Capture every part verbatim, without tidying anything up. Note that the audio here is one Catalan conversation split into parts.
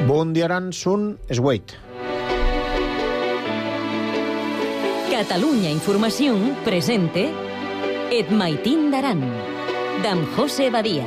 Bon dia, Aran, sun Esgueit. Catalunya Informació presente Et Maitín d'Aran, d'en José Badia.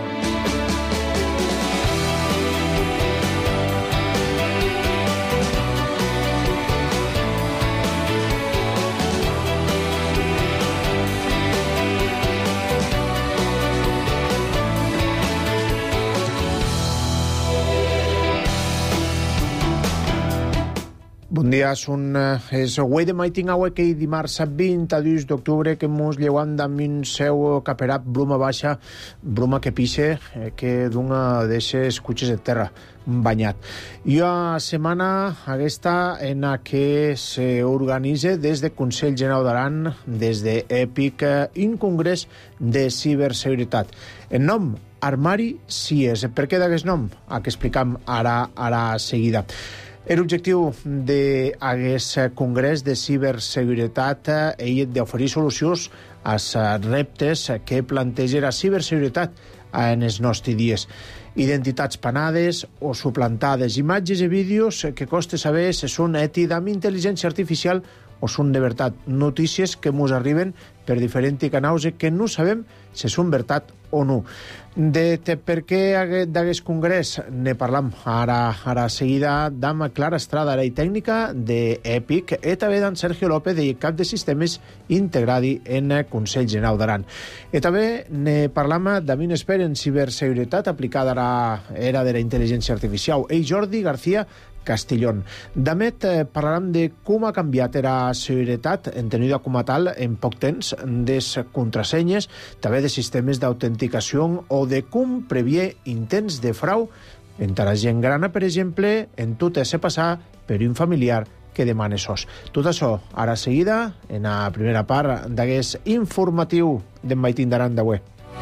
Bon dia, són es avui de Maitín Aue que dimarts vint-i-dos d'octubre que mos lleuam amb un seu caperat bruma baixa, bruma que pixe, que d'una d'eixes cutxes de terra banyat. I a setmana aquesta en la que s'organitza des de Consell Generau d'Aran, des de EPIC, un congrés de ciberseguretat. En nom, Armari Cies. Per què d'aquest nom? A que explicam ara, ara seguida. L'objectiu d'aquest congrés de ciberseguretat és d'oferir solucions als reptes que planteja la ciberseguretat en els nostres dies. Identitats panades o suplantades, imatges i vídeos que costa saber si són ètics amb intel·ligència artificial o són de veritat. Notícies que ens arriben per diferents canals i que no sabem si són veritat o no. De per què d'aquest congrés ne parlam ara, ara seguida d'amb Clara Estrada, la tècnica d'EPIC, i també d'en Sergio López, de cap de sistemes integradi en el Consell Generau d'Aran. I també ne parlam d'una expert en ciberseguretat aplicada a l'era de la intel·ligència artificial, i Jordi García Castellón. D'amet eh, parlarem de com ha canviat la seguretat entenida com a tal en poc temps, des contrasenyes, també de sistemes d'autenticació o de com previer intents de frau entre la gent grana, per exemple, en tot ese passar per un familiar que demana sos. Tot això, ara seguida, en la primera part d'aquest informatiu d'en Maitín d'Aran d'avui.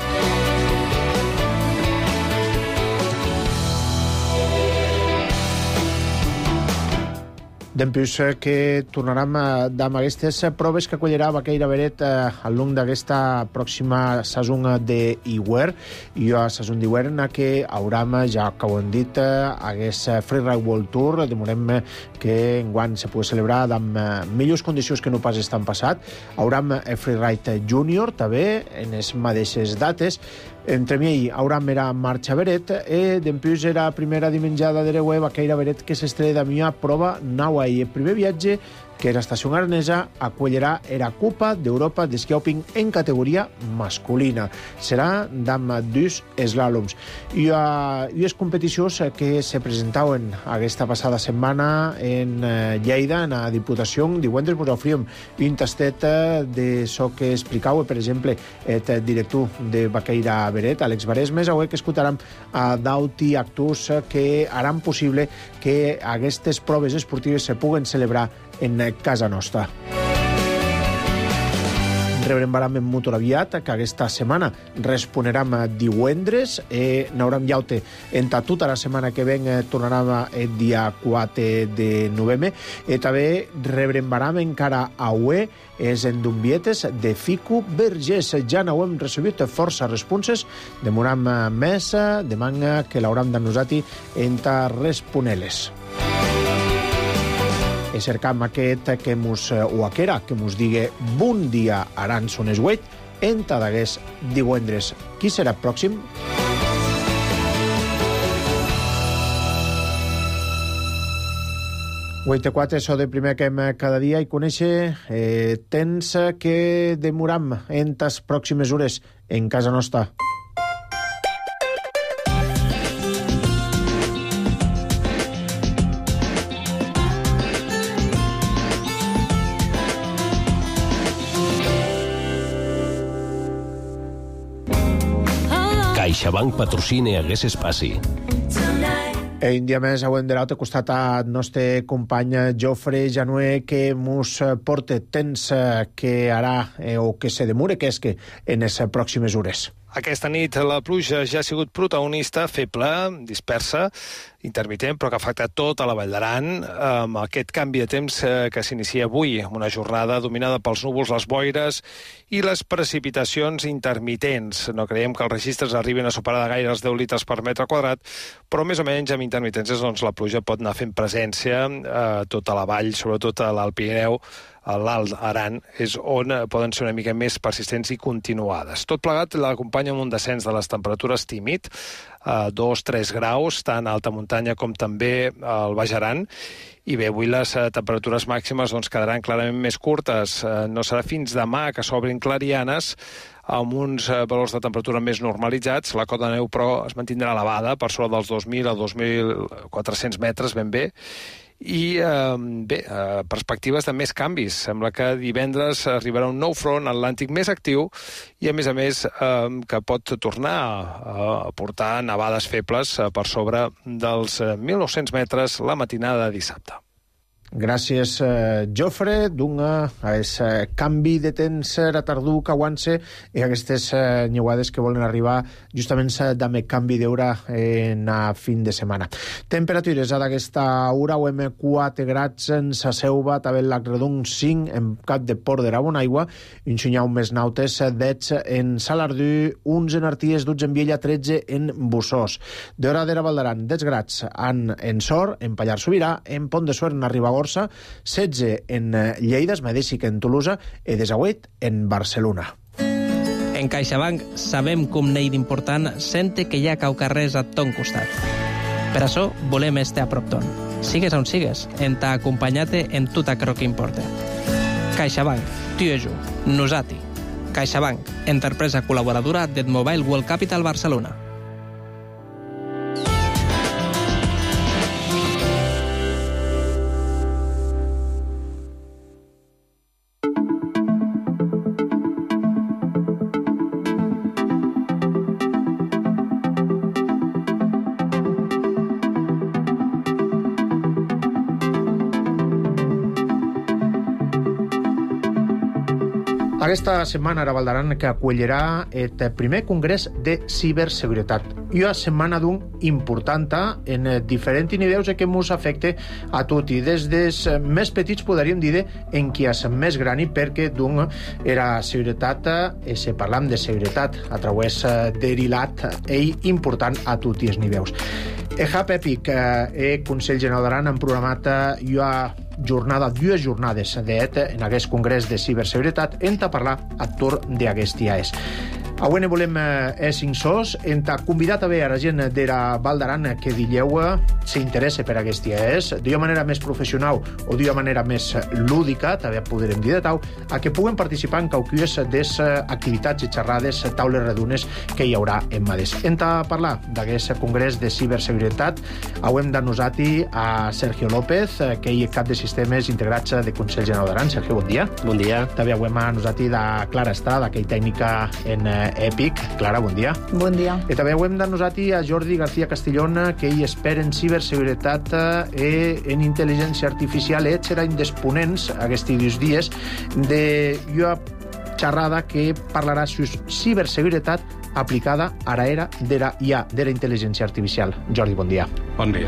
Dempús que tornarem amb aquestes proves que acollirà Baqueira Beret al long d'aquesta pròxima saison d'Iwer. I a saison d'Iwer en què haurem, ja que ho hem dit, aquest Freeride World Tour. Demorem que enguany se pugui celebrar amb millors condicions que no pas estan passat. Haurem Freeride Junior, també, en les mateixes dates. Entre mi haurem era marxa Beret i dempús era primera dimenjada de l'Eue Baqueira Beret que s'estrella de mia prova naua i el primer viatge que l'estació aranesa acollirà la Copa d'Europa d'esquioping en categoria masculina. Serà d'amb dos eslàloms. I uh, les competicions que se presentaven aquesta passada setmana en uh, Lleida, en la Diputació, divendres vos ofríem un tastet de so que explicau, per exemple, el director de Baqueira Beret, Àlex Baresmes, avui que escoltarem a d'auti actors que haran possible que aquestes proves esportives se puguen celebrar en casa nostra. Rebrem baram en motor aviat, que aquesta setmana responerem divendres, i n'haurem llaute entre tota la setmana que ven, tornarem el dia quatre de novembre, i també rebrem baram encara avui és en Dumbietes de Fico Vergés. Ja n'ho hem recibit força responses, demoram més, demana que l'hauram de nosati entre responeles. I cercam aquest que mos, o aquera, que mos digue bon dia Aran son Esgueit, enta d'aguest divendres. Qui serà pròxim? vuitanta-quatre, so de primer que hem cada dia i conèixer eh, temps que demoram en les pròximes hores en casa nostra. CaixaBank patrocina aquest espai. E un dia més avui de l'altre costat al nostre company Jofre Janué, que mos porta temps que harà eh, o que se demore que és que en les pròximes hores. Aquesta nit la pluja ja ha sigut protagonista, feble, dispersa, intermitent, però que ha afectat tota la Vall d'Aran, amb aquest canvi de temps que s'inicia avui, amb una jornada dominada pels núvols, les boires i les precipitacions intermitents. No creiem que els registres arribin a superar de gaire els deu litres per metre quadrat, però més o menys amb intermitències doncs, la pluja pot anar fent presència a tota la vall, sobretot a l'Alt Pirineu, a l'Alt Aran, és on poden ser una mica més persistents i continuades. Tot plegat l'acompanya amb un descens de les temperatures tímid, a dos a tres graus, tant a alta muntanya com també al Baix Aran. I bé, avui les temperatures màximes doncs, quedaran clarament més curtes. No serà fins demà que s'obrin clarianes, amb uns valors de temperatura més normalitzats. La cota de neu, però, es mantindrà elevada, per sobre dels dos mil a dos mil quatre-cents metres, ben bé. I, eh, bé, eh, perspectives de més canvis. Sembla que divendres arribarà un nou front atlàntic més actiu i, a més a més, eh, que pot tornar a portar nevades febles per sobre dels mil nou-cents metres la matinada de dissabte. Gràcies, eh, Jofre. D'un eh, canvi de temps retardú que aguance i aquestes eh, niuades que volen arribar justament amb el canvi d'hora en a fin de setmana. Temperatures a d'aquesta hora, O M quatre grads en sa Selva, també en l'Agredon cinc, en Cap de Port de Bonaigua, un xunyau més nautes, deu en Salardú, onze en Arties, dotze en Viella, tretze en Bussós. D'hora de la Val d'Aran, deu grads en, en Sor, en Pallars Sobirà, en Pont de Suert, en Ribagorça, setze en Lleida, es mateix que en Tolosa, i desahuit en Barcelona. En CaixaBank sabem com n'hi d'important sente que hi ha caucarrers a ton costat. Per això volem estar a prop ton. Sigues on sigues, en t'ha acompanyat-te en tot aquello que importa. CaixaBank, tu i jo, nosati. CaixaBank, empresa col·laboradora del Mobile World Capital Barcelona. Aquesta setmana a Val d'Aran que acollirà el primer congrés de ciberseguretat. I una setmana d'un important en diferents nivells que ens afecta a tot. I des dels més petits podríem dir en qui és més gran, perquè d'un era seguretat, i se parlam de seguretat a través d'Erilat, ell important a tots els nivells. El Hub Epic, el Consell General d'Aran, han programat una jornada, dues jornades d'et en aquest congrés de ciberseguretat en ta parlar actor d'aquest dies. Avui ne volem eh, cinc sos, en ta convidat a veure a la gent de la Val d'Aran que dilleu s'interessa per aquest dies, d'una manera més professional o d'una manera més lúdica, també podrem dir de tau, a que puguen participar en cauques des activitats i xerrades, taules redunes que hi haurà en Mades. En ta parlar d'aquest congrés de ciberseguretat, hem d'anosati a Sergio López, que hi és cap de sistemes integrats de Consell General d'Aran. Sergio, bon dia. Bon dia. També hem d'anosati de Clara Estrada, que hi tècnica en Epic. Clara, bon dia. Bon dia. I també hem d'anosati a Jordi García Castellón, que hi espera en ciberseguretat i en intel·ligència artificial, i serà un dels ponents aquests dies d'una xerrada que parlarà sobre ciberseguretat aplicada a l'era de la I A, de la intel·ligència artificial. Jordi, bon dia. Bon dia.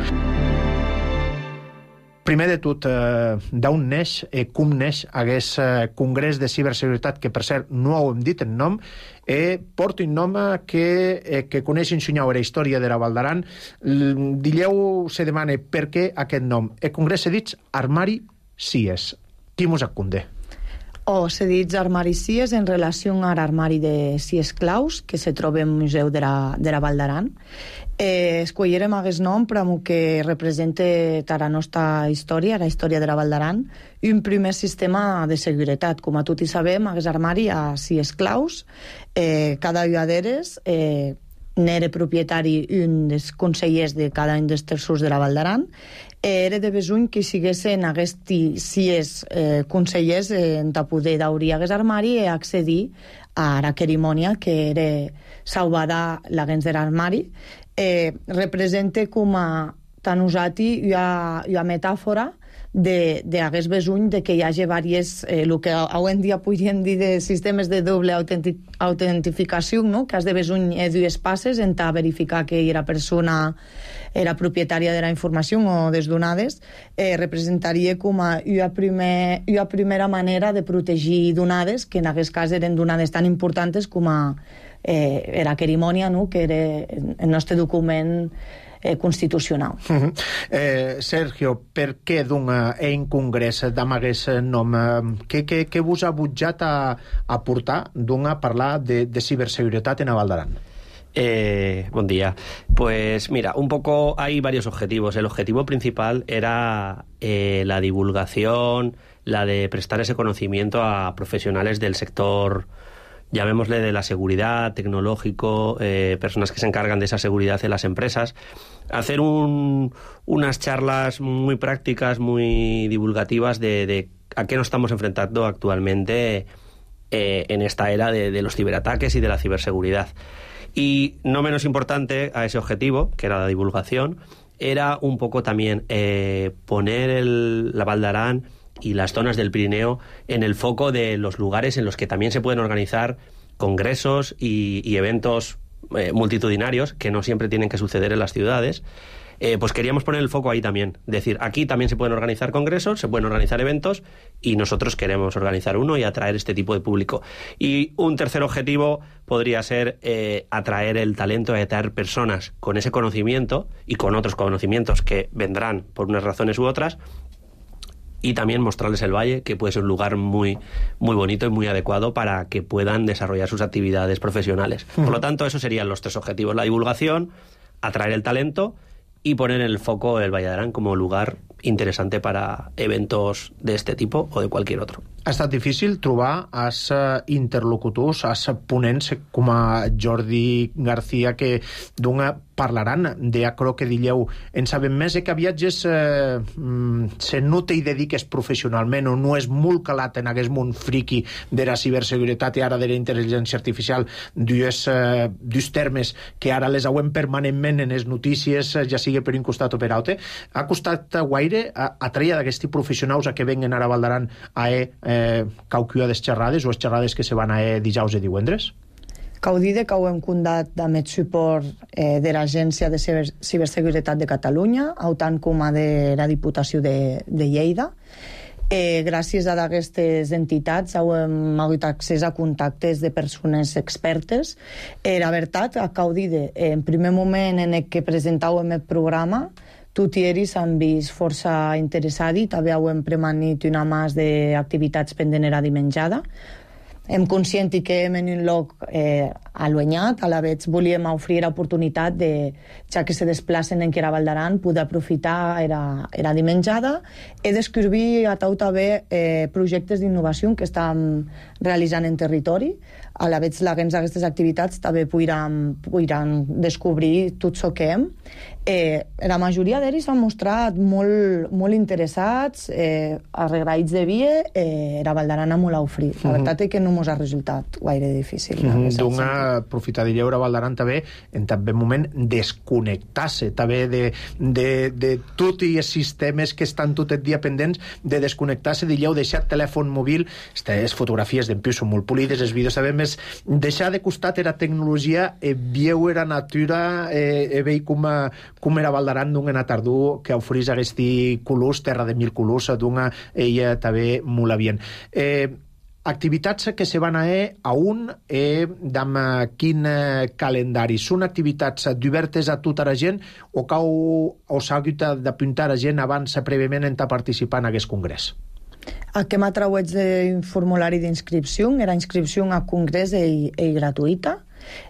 Primer de tot, eh, d'on neix, eh, com neix aquest eh, congrés de ciberseguretat, que per cert no ho hem dit en nom, eh, porta un nom que, eh, que coneix ensenyau la història de la Val d'Aran. Dilleu se demana per què aquest nom. El congrés se dit Armari Cies. Qui mos acunde? O se dit Armari Cies en relació a l'armari de Cies Claus, que se troba al Museu de la, de la Val d'Aran. Eh, escollirem aquest nom per que representa la nostra història, la història de la Val d'Aran, i un primer sistema de seguretat. Com a tots hi sabem, aquest armari ha sis claus, eh, cada una d'elles eh, n'era propietari un dels consellers de cada un dels terços de la Val d'Aran. Eh, era de besuny que siguessin aquests sis eh, consellers eh, en poder d'obrir aquest armari i accedir a la cerimònia que era salvada l'agents de l'armari. Eh, representa com a tan usat una, una metàfora de, de hagués besuny de que hi hagi diverses, eh, el que avui en dia podríem dir de sistemes de doble autenti autentificació, no? Que has de besuny eh, dues passes en ta verificar que era persona era propietària de la informació o des donades, eh, representaria com a una, primer, una primera manera de protegir donades, que en aquest cas eren donades tan importants com a eh, era querimònia, no? Que era el nostre document eh, constitucional. Uh -huh. eh, Sergio, per què d'un en congrés d'amagués nom? Què, què, què vos ha butjat a, a portar d'un a parlar de, de ciberseguretat en a Val d'Aran? Eh, buen día. Pues mira, un poco hay varios objetivos. El objetivo principal era eh, la divulgación, la de prestar ese conocimiento a profesionales del sector, llamémosle de la seguridad, tecnológico, eh, personas que se encargan de esa seguridad en las empresas. Hacer un, unas charlas muy prácticas, muy divulgativas de, de a qué nos estamos enfrentando actualmente eh, en esta era de, de los ciberataques y de la ciberseguridad. Y no menos importante a ese objetivo, que era la divulgación, era un poco también eh, poner el, la Val d'Aran y las zonas del Pirineo en el foco de los lugares en los que también se pueden organizar congresos y, y eventos eh, multitudinarios, que no siempre tienen que suceder en las ciudades. Eh, pues queríamos poner el foco ahí también. Decir, aquí también se pueden organizar congresos, se pueden organizar eventos, y nosotros queremos organizar uno y atraer este tipo de público. Y un tercer objetivo podría ser eh, atraer el talento, atraer personas con ese conocimiento y con otros conocimientos que vendrán por unas razones u otras, y también mostrarles el valle, que puede ser un lugar muy, muy bonito y muy adecuado para que puedan desarrollar sus actividades profesionales. Por lo tanto, esos serían los tres objetivos: la divulgación, atraer el talento y poner en el foco el Valle d'Aran como lugar interesante para eventos de este tipo o de cualquier otro. Ha estat difícil trobar els interlocutors, els ponents com a Jordi García, que d'una parlaran d'això que dilleu. En sabem més que viatges eh, se no t'hi dediques professionalment o no és molt calat en aquest món friqui de la ciberseguretat i ara de la intel·ligència artificial, dues, eh, dos termes que ara les hauem permanentment en les notícies, ja sigui per un costat o per altre. Ha costat guaire a, a treia d'aquests professionals a que venguen ara a Val d'Aran a eh, eh, caucua des xerrades o les xerrades que se van a eh, dijous i divendres? Cau dir que ho hem condat amb el suport eh, de l'Agència de Ciber Ciberseguretat de Catalunya, autant com a de la Diputació de, de Lleida. Eh, gràcies a aquestes entitats hem hagut accés a contactes de persones expertes. Eh, la veritat, a cau dir, eh, en primer moment en el que presentàvem el programa, tot i ells han vist força interessats i també hem premanit una mas d'activitats pendent era dimenjada. Hem conscient que hem en un lloc eh, allunyat, a la vegada volíem oferir l'oportunitat de, ja que se desplacen en que era Val d'Aran, poder aprofitar era, era dimenjada i descobrir a tot també eh, projectes d'innovació que estem realitzant en territori. A la vegada aquestes activitats també podran, podran descobrir tot el que hem. Eh, la majoria d'ells s'han mostrat molt, molt interessats, eh, arregraïts de vie, eh, era Val d'Aran molt a oferir. La veritat és que no ens ha resultat gaire difícil. Mm -hmm. D'una aprofitar de lleure a Val d'Aran també en també moment desconnectar-se també de, de, de tots els sistemes que estan tot el dia pendents, de desconnectar-se, de lleu, deixar telèfon mòbil. Les fotografies d'en Piu són molt polides, els vídeos també més deixar de costat era tecnologia, eh, vieu era natura, eh, eh, veig com a com era Val d'Aran d'un en tardú que oferís aquests colors, terra de mil colors, d'una ella també molt avient. Eh, activitats que se van a e a un eh, amb quin eh, calendari? Són activitats d'obertes a tota la gent o cau o s'ha hagut d'apuntar a gent abans prèviament en participar en aquest congrés? El que m'atraueix d'un formulari d'inscripció era inscripció a congrés i, i gratuïta.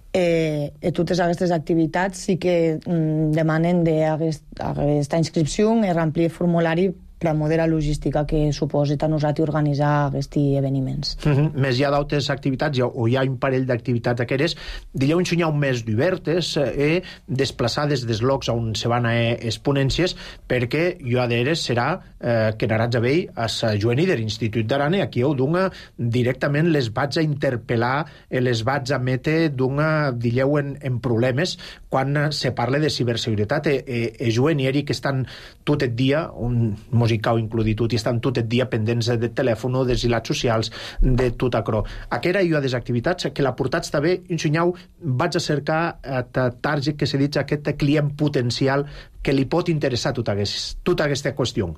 Eh, i totes aquestes activitats sí que mm, demanen d'aquesta inscripció i remplir el formulari per a la logística que suposa a nosaltres organitzar aquests esdeveniments. Uh -huh. Més hi ha d'altres activitats, o hi ha un parell d'activitats aquelles, digueu ensenyar un mes d'obertes, eh, desplaçades des llocs on se van a les ponències, perquè jo a d'eres serà eh, que anaràs a veure a Joeni de l'Institut d'Aran, i aquí ho d'una directament les vaig a interpel·lar, les vaig a metre d'una, digueu, en, en problemes quan se parla de ciberseguretat. E, e, e Joeni, Eric, que estan tot el dia, on mos música o includi tot, i estan tot el dia pendents de telèfon, de xilats socials, de tot acrò. Aquesta i les activitats que la portats també, ensenyau, vaig a cercar a target que se dit aquest client potencial que li pot interessar tota aquesta, tota aquesta qüestió.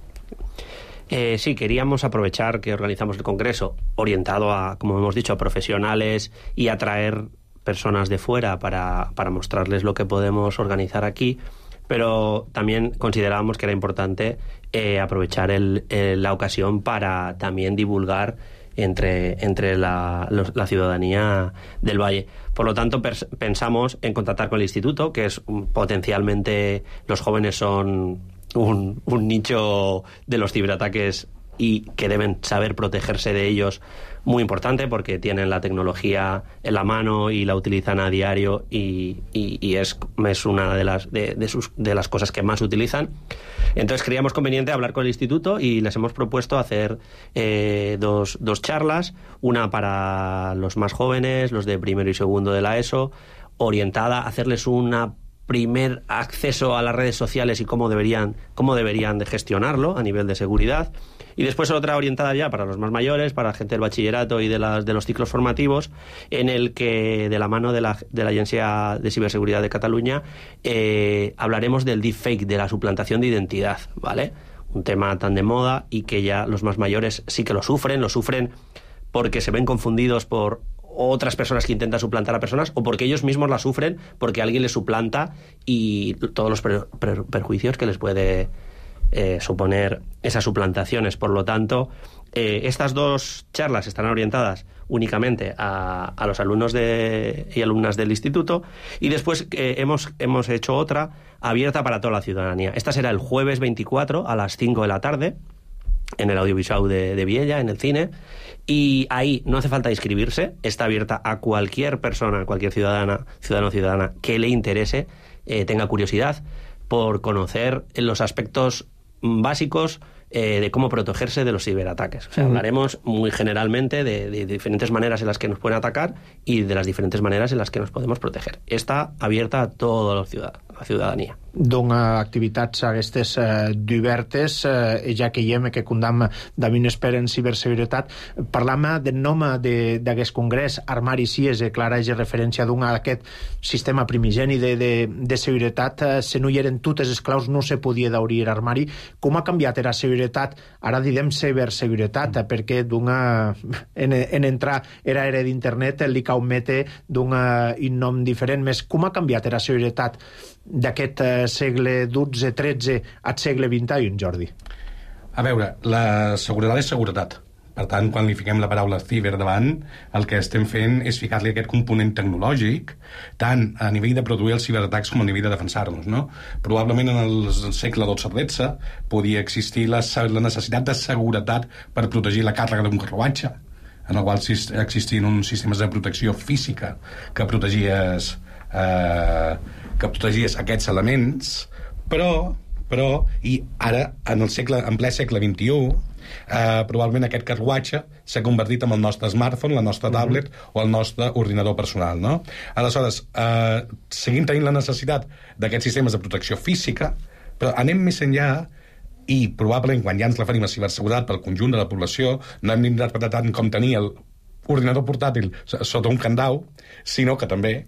Eh, sí, queríamos aprovechar que organizamos el congreso orientado a, como hemos dicho, a profesionales y atraer personas de fuera para, para mostrarles lo que podemos organizar aquí, pero también considerábamos que era importante eh, aprovechar el, el, la ocasión para también divulgar entre, entre la, los, la ciudadanía del Valle. Por lo tanto, pers- pensamos en contactar con el instituto, que es um, potencialmente, los jóvenes son un, un nicho de los ciberataques y que deben saber protegerse de ellos muy importante, porque tienen la tecnología en la mano y la utilizan a diario, y, y, y es, es una de las, de, de, sus, de las cosas que más utilizan. Entonces creíamos conveniente hablar con el instituto y les hemos propuesto hacer eh, dos, dos charlas, una para los más jóvenes, los de primero y segundo de la ESO, orientada a hacerles una primer acceso a las redes sociales y cómo deberían, cómo deberían de gestionarlo a nivel de seguridad. Y después otra orientada ya para los más mayores, para la gente del bachillerato y de, las, de los ciclos formativos, en el que, de la mano de la, de la Agencia de Ciberseguridad de Cataluña, eh, hablaremos del deepfake, de la suplantación de identidad, ¿vale? Un tema tan de moda y que ya los más mayores sí que lo sufren, lo sufren porque se ven confundidos por otras personas que intentan suplantar a personas, o porque ellos mismos la sufren porque alguien les suplanta, y todos los per, per, perjuicios que les puede eh, suponer esas suplantaciones. Por lo tanto, eh, estas dos charlas estarán orientadas únicamente a, a los alumnos de, y alumnas del instituto, y después eh, hemos, hemos hecho otra abierta para toda la ciudadanía. Esta será el jueves veinticuatro a las cinco de la tarde, en el Audiovisual de, de Viella, en el cine, y ahí no hace falta inscribirse, está abierta a cualquier persona, cualquier ciudadana, ciudadano o ciudadana que le interese, eh, tenga curiosidad por conocer los aspectos básicos eh, de cómo protegerse de los ciberataques. O sea, hablaremos muy generalmente de, de diferentes maneras en las que nos pueden atacar y de las diferentes maneras en las que nos podemos proteger. Está abierta a toda la ciudad, la ciudadanía. Doncs activitats aquestes eh, diverses, eh, ja que hi hem que condam David Esper en ciberseguretat. Parlam del nom d'aquest congrés, Armari Cies, eh, clara és referència d'un aquest sistema primigeni de, de, de seguretat. Eh, se no hi eren totes les claus, no se podia d'obrir armari. Com ha canviat era seguretat? Ara direm ciberseguretat, eh, perquè d'una, en, en entrar era era d'internet, li cau mete d'un nom diferent. Més, com ha canviat era seguretat d'aquest eh, segle dotze tretze al segle vint i u, Jordi? A veure, la seguretat és seguretat. Per tant, quan li fiquem la paraula ciber davant, el que estem fent és ficar-li aquest component tecnològic, tant a nivell de produir els ciberatacs com a nivell de defensar-nos, no? Probablement en el segle dotze tretze podia existir la, la necessitat de seguretat per protegir la càrrega d'un carruatge, en el qual existien uns sistemes de protecció física que protegies eh, que protegies aquests elements, però, però i ara, en el segle, en ple segle vint i u, eh, probablement aquest carruatge s'ha convertit en el nostre smartphone, la nostra tablet mm-hmm. o el nostre ordinador personal, no? Aleshores, eh, seguim tenint la necessitat d'aquests sistemes de protecció física, però anem més enllà i probablement quan ja ens referim a ciberseguretat pel conjunt de la població no hem d'interpretar tant com tenir el ordinador portàtil sota un candau, sinó que també,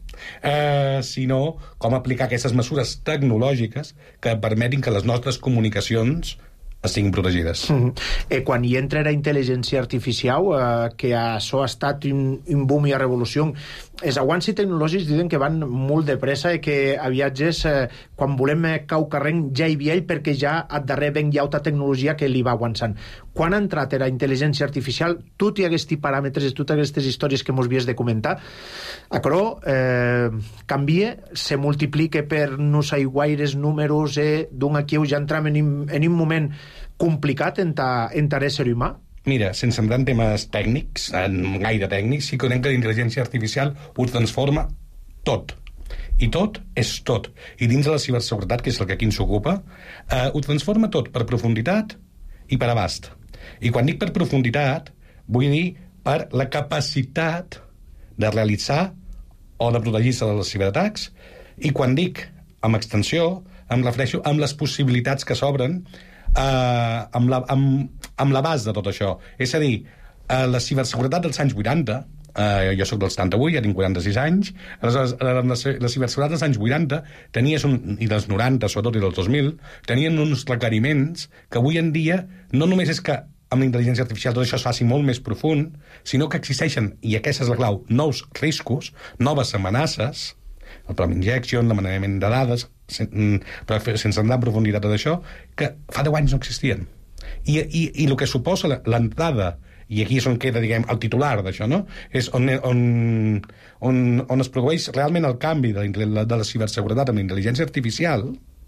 eh, sinó com aplicar aquestes mesures tecnològiques que permetin que les nostres comunicacions estiguin protegides. Mm. Eh, quan hi entra la intel·ligència artificial, eh, que això ha estat un, un boom i una revolució, els avanços tecnològics diuen que van molt de pressa i que a viatges, eh, quan volem cau carreng, ja hi havia ell perquè ja al darrere ben hi ha altra tecnologia que li va avançant. Quan ha entrat la intel·ligència artificial, tot i aquests paràmetres, totes aquestes històries que mos havies de comentar, però eh, canvia, se multiplica per no sé guaires números, eh, d'un aquí ja entram en, en un moment complicat en ta, en ta ésser humà? Mira, sense entrar en temes tècnics, en gaire tècnics, sí que entenc que la intel·ligència artificial ho transforma tot. I tot és tot. I dins de la ciberseguretat, que és el que aquí ens ocupa, eh, ho transforma tot per profunditat i per abast. I quan dic per profunditat, vull dir per la capacitat de realitzar o de protegir-se dels ciberatacs, i quan dic amb extensió, em refereixo amb les possibilitats que s'obren eh, amb, la, amb, amb la base de tot això. És a dir, eh, la ciberseguretat dels anys vuitanta, eh, jo sóc del setanta-vuit, ja tinc quaranta-sis anys, aleshores la, la, la ciberseguretat dels anys vuitanta tenies un, i dels noranta, sobretot, i dels dos mil, tenien uns requeriments que avui en dia no només és que amb la intel·ligència artificial tot això es faci molt més profund, sinó que existeixen, i aquesta és la clau, nous riscos, noves amenaces, el Palm Injection, l'amenament de dades, sen, però sense anar en profunditat d'això, que fa deu anys no existien. I, i, i el que suposa l'entrada, i aquí és on queda, diguem, el titular d'això, no? És on, on, on, on es produeix realment el canvi de la, de la ciberseguretat amb la intel·ligència artificial,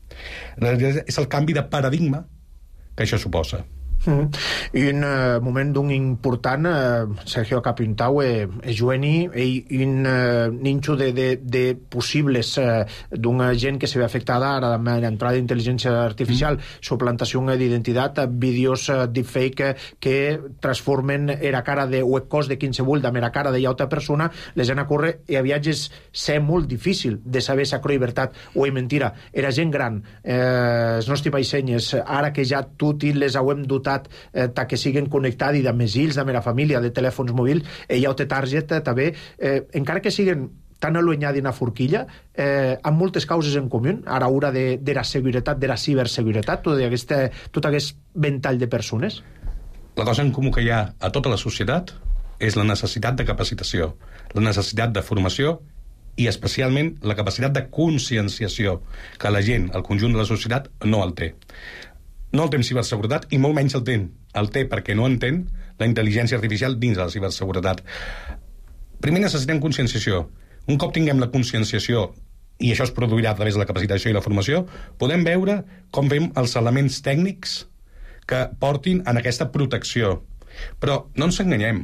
és el canvi de paradigma que això suposa. Mm. I un uh, moment d'un important uh, Sergio Capintau eh, eh, jueni i un uh, ninxo de, de, de possibles uh, d'una gent que se ve afectada ara amb l'entrada d'intel·ligència artificial, mm. suplantació d'identitat, vídeos uh, deepfake que transformen era cara de o el cos de qualsevol de mera cara de altra persona, les han a córrer i a viatges ser molt difícil de saber si és veritat o és mentira. Era gent gran, eh, els nostres païsenyes, ara que ja tot i les hauem dotat Eh, que siguen connectats i de més ills, de mera família, de telèfons mòbils, eh, hi ha el target eh, també, eh, encara que siguen tan allunyats d'una forquilla, eh, amb moltes causes en comú, ara hora de, de la seguretat, de la ciberseguretat, tot aquest, tot aquest ventall de persones. La cosa en comú que hi ha a tota la societat és la necessitat de capacitació, la necessitat de formació i especialment la capacitat de conscienciació, que la gent, el conjunt de la societat, no el té. No el té en ciberseguretat i molt menys el té. El té perquè no entén la intel·ligència artificial dins de la ciberseguretat. Primer necessitem conscienciació. Un cop tinguem la conscienciació, i això es produirà a través de la capacitació i la formació, podem veure com fem els elements tècnics que portin en aquesta protecció. Però no ens enganyem.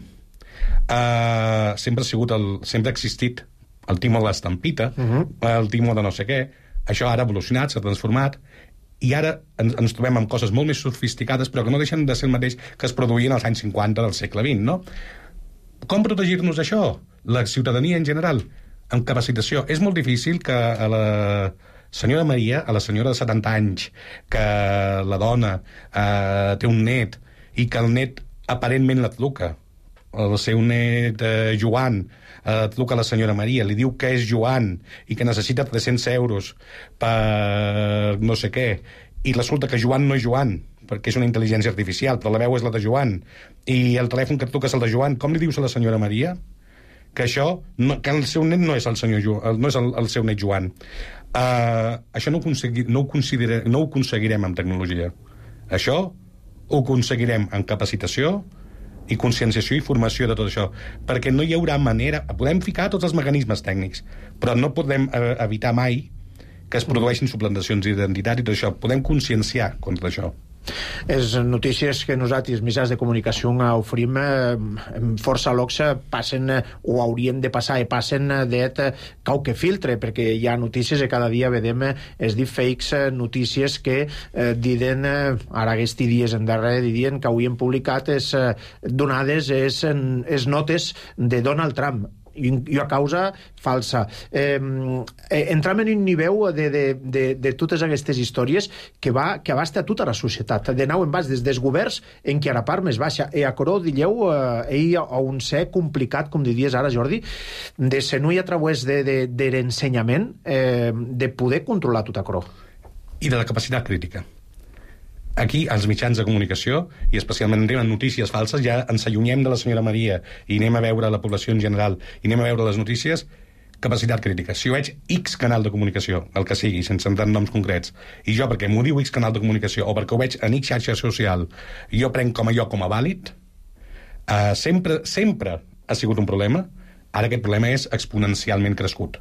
Uh, sempre ha sigut el, sempre ha existit el timo de l'estampita, uh-huh. el timo de no sé què. Això ara ha evolucionat, s'ha transformat, i ara ens, ens trobem amb coses molt més sofisticades, però que no deixen de ser el mateix que es produïen als anys cinquanta del segle vint, no? Com protegir-nos d'això? La ciutadania en general, amb capacitació. És molt difícil que a la senyora Maria, a la senyora de setanta anys, que la dona eh, té un net, i que el net aparentment la truca, el seu net eh, Joan, eh, truca a la senyora Maria, li diu que és Joan i que necessita tres-cents euros per no sé què, i resulta que Joan no és Joan, perquè és una intel·ligència artificial, però la veu és la de Joan, i el telèfon que et truca és el de Joan. Com li dius a la senyora Maria que això, no, que el seu net no és el senyor Joan, no és el, el seu net Joan? Uh, això no ho, no, ho no ho aconseguirem amb tecnologia. Això ho aconseguirem amb capacitació i conscienciació i formació de tot això, perquè no hi haurà manera, podem ficar tots els mecanismes tècnics, però no podem eh, evitar mai que es produeixin suplantacions d'identitat i tot això. Podem conscienciar contra això. Les notícies que nosaltres, mitjans de comunicació, oferim eh, força locs passen, o haurien de passar, i passen d'et cau que filtre, perquè hi ha notícies i cada dia vedem els deepfakes, notícies que eh, diuen, ara aquests dies en darrere, diuen que avui han publicat és, eh, donades és, és notes de Donald Trump, i a causa falsa. Eh, eh, entrem en un nivell de, de, de, de totes aquestes històries que, va, que abasta tota la societat, de nau en baix, des dels governs en què a la part més baixa. E a Coró, dilleu, eh, ell a un ser complicat, com diries ara, Jordi, de ser no hi a través de, de, de l'ensenyament, eh, de poder controlar tot a Coró. I de la capacitat crítica. Aquí, als mitjans de comunicació, i especialment en notícies falses, ja ens allunyem de la senyora Maria i anem a veure la població en general, i anem a veure les notícies, capacitat crítica. Si jo veig X canal de comunicació, el que sigui, sense entrar en noms concrets, i jo, perquè m'ho diu X canal de comunicació, o perquè ho veig en X xarxa social, jo prenc com allò com a vàlid, eh, sempre, sempre ha sigut un problema. Ara aquest problema és exponencialment crescut.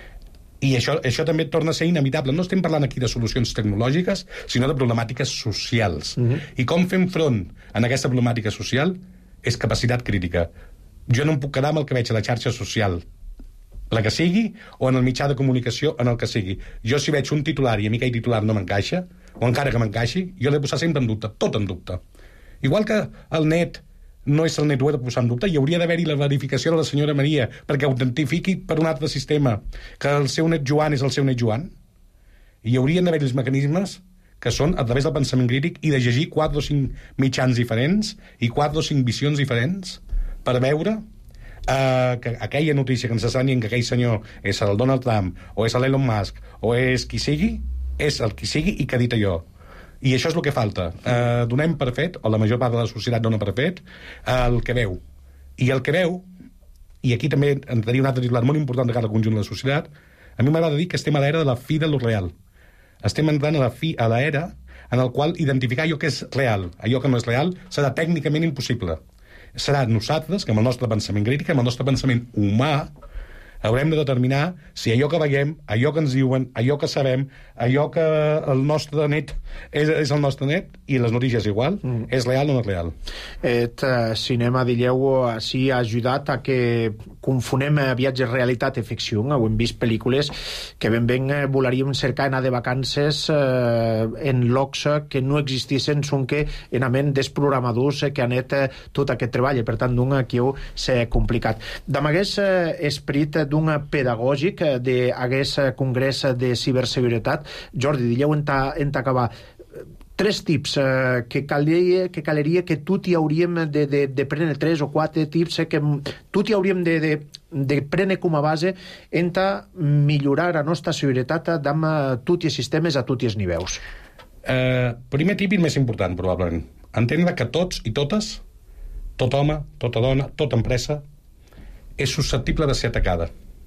I això, això també torna a ser inevitable. No estem parlant aquí de solucions tecnològiques, sinó de problemàtiques socials. Uh-huh. I com fem front en aquesta problemàtica social és capacitat crítica. Jo no em puc quedar amb el que veig a la xarxa social, la que sigui, o en el mitjà de comunicació, en el que sigui. Jo, si veig un titular i a mi aquell titular no m'encaixa, o encara que m'encaixi, jo l'he de posar sempre en dubte, tot en dubte. Igual que el net no és el net, ho he de posar en dubte, i hauria d'haver-hi la verificació de la senyora Maria perquè autentifiqui per un altre sistema que el seu net Joan és el seu net Joan, i hi haurien d'haver-hi els mecanismes que són a través del pensament crític i de llegir quatre o cinc mitjans diferents i quatre o cinc visions diferents per veure Uh, que aquella notícia que ens assenyen que aquell senyor és el Donald Trump o és l'Elon Musk o és qui sigui, és el qui sigui i que ha dit allò. I això és el que falta. Uh, donem per fet, o la major part de la societat dona per fet, uh, el que veu. I el que veu, i aquí també entraria un altre titular molt important de cara al conjunt de la societat, a mi m'agrada dir que estem a l'era de la fi de lo real. Estem entrant a la fi, a l'era en el qual identificar allò que és real, allò que no és real, serà tècnicament impossible. Serà nosaltres, que amb el nostre pensament crític, amb el nostre pensament humà, haurem de determinar si allò que veiem, allò que ens diuen, allò que sabem, allò que el nostre net és, és el nostre net, i les notícies igual, mm. és real o no és real. Et uh, cinema, diríeu, sí, ha ajudat a que confonem viatges realitat i ficció. Ho hem vist pel·lícules que ben ben volaríem cercar anar de vacances eh, en llocs que no existissin, són que enament desprogramadors que han anat eh, tot aquest treball, i per tant d'un aquí s'ha complicat. D'am hagués eh, esperit d'un pedagògic d'aguest congrés de ciberseguretat, Jordi, dieu en t'acabar tres tips eh, que, caleria, que caleria que tu t'hi hauríem de, de, de prendre, tres o quatre tips eh, que tu t'hi hauríem de, de, de prendre com a base en millorar la nostra seguretat amb tots els sistemes a tots els nivells. Eh, primer tip i més important, probablement. Entendre que tots i totes, tot home, tota dona, tota empresa, és susceptible de ser atacada.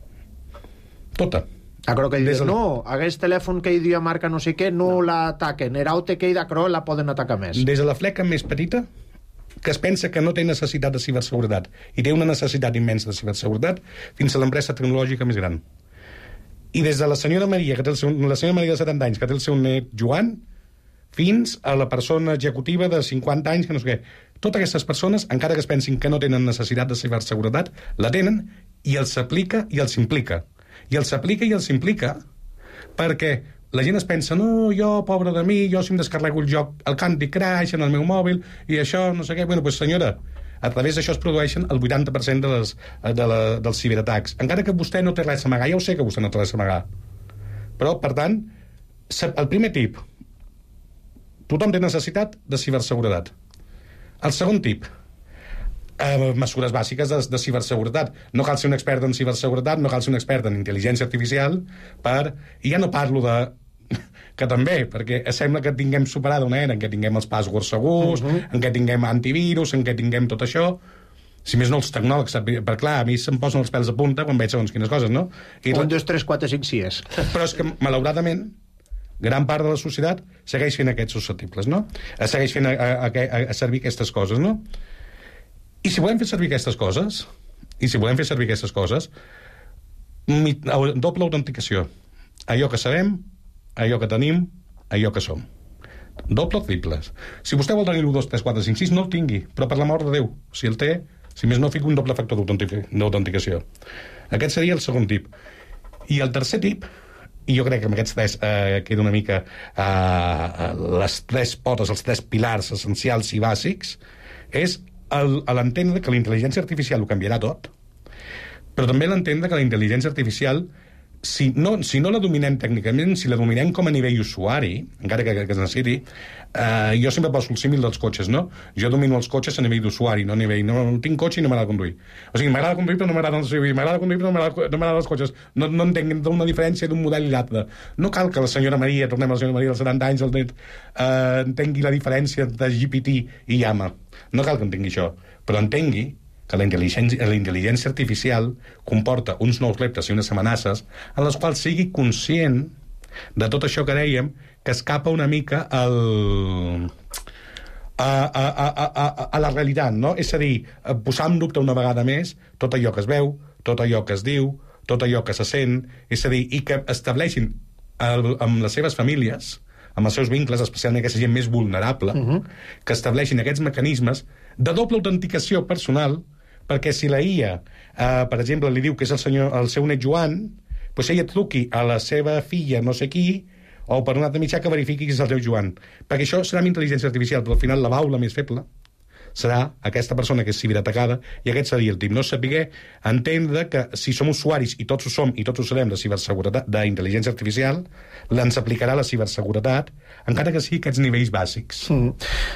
Tota. Acro que dius, no, aquest telèfon que hi diu marca no sé què, no, no. l'ataquen. Eraute que hi d'acro la poden atacar més. Des de la fleca més petita, que es pensa que no té necessitat de ciberseguretat i té una necessitat immensa de ciberseguretat, fins a l'empresa tecnològica més gran. I des de la senyora Maria, que té el seu, la senyora Maria de setanta anys, que té el seu net Joan, fins a la persona executiva de cinquanta anys, que no sé què. Totes aquestes persones, encara que es pensin que no tenen necessitat de ciberseguretat, la tenen i els s'aplica i els implica. I els s'aplica i els implica perquè la gent es pensa, no, jo, pobre de mi, jo si em descarrego el joc, el Candy Crush en el meu mòbil, i això, no sé què. Bueno, doncs senyora, a través d'això es produeixen el vuitanta per cent de les, de la, dels ciberatacs. Encara que vostè no té res a amagar, ja ho sé que vostè no té res a amagar. Però, per tant, el primer tip, tothom té necessitat de ciberseguretat. El segon tip, eh, mesures bàsiques de, de ciberseguretat. No cal ser un expert en ciberseguretat, no cal ser un expert en intel·ligència artificial, per... i ja no parlo de... que també, perquè sembla que tinguem superada una era en què tinguem els passwords segurs, uh-huh. en què tinguem antivirus, en què tinguem tot això. Si més no els tecnòlegs, perquè clar, a mi se'm posen els pèls a punta quan veig segons quines coses, no? I un, dos, tres, quatre, cinc, si és. Però és que, malauradament, gran part de la societat segueix fent aquests susceptibles, no? Segueix fent a, a, a, a servir aquestes coses, no? I si volem fer servir aquestes coses, i si volem fer servir aquestes coses, mi, doble autenticació. Allò que sabem, allò que tenim, allò que som. Doble o triples. Si vostè vol tenir l'u, dos, tres, quatre, cinc, sis, no el tingui, però per l'amor de Déu, si el té, si més no fico un doble factor d'autenticació. Aquest seria el segon tip. I el tercer tip, i jo crec que amb aquests tres eh, queda una mica eh, les tres potes, els tres pilars essencials i bàsics, és l'entendre que la intel·ligència artificial ho canviarà tot, però també l'entendre que la intel·ligència artificial, si no, si no la dominem tècnicament, si la dominem com a nivell usuari, encara que, que es necessiti, eh, jo sempre poso el símil dels cotxes, no? Jo domino els cotxes a nivell d'usuari, no a nivell... No, no tinc cotxe i no m'agrada conduir. O sigui, m'agrada conduir però no m'agrada m'agrada conduir però no m'agrada no els cotxes. No, no entenc una diferència d'un model i l'altre. No cal que la senyora Maria, tornem a la senyora Maria dels setanta anys, el net, eh, entengui la diferència de G P T i Llama. No cal que entengui això, però entengui que la intel·ligència, la intel·ligència artificial comporta uns nous reptes i unes amenaces en les quals sigui conscient de tot això que dèiem, que escapa una mica al... A, a, a, a, a la realitat, no? És a dir, posar en dubte una vegada més tot allò que es veu, tot allò que es diu, tot allò que se sent, és a dir, i que estableixin el, amb les seves famílies, amb els seus vincles, especialment aquesta gent més vulnerable, uh-huh. que estableixin aquests mecanismes de doble autenticació personal, perquè si la I A, eh, per exemple, li diu que és el, senyor, el seu net Joan, doncs ella truqui a la seva filla no sé qui, o per un altre mitjà que verifiqui que és el teu Joan. Perquè això serà amb intel·ligència artificial, però al final la baula més feble serà aquesta persona que és ciberatacada, i aquest seria el tip. No saber entendre que si som usuaris, i tots ho som, i tots ho serem, de ciberseguretat, d'intel·ligència artificial, ens aplicarà la ciberseguretat, encara que sigui aquests nivells bàsics. Mm.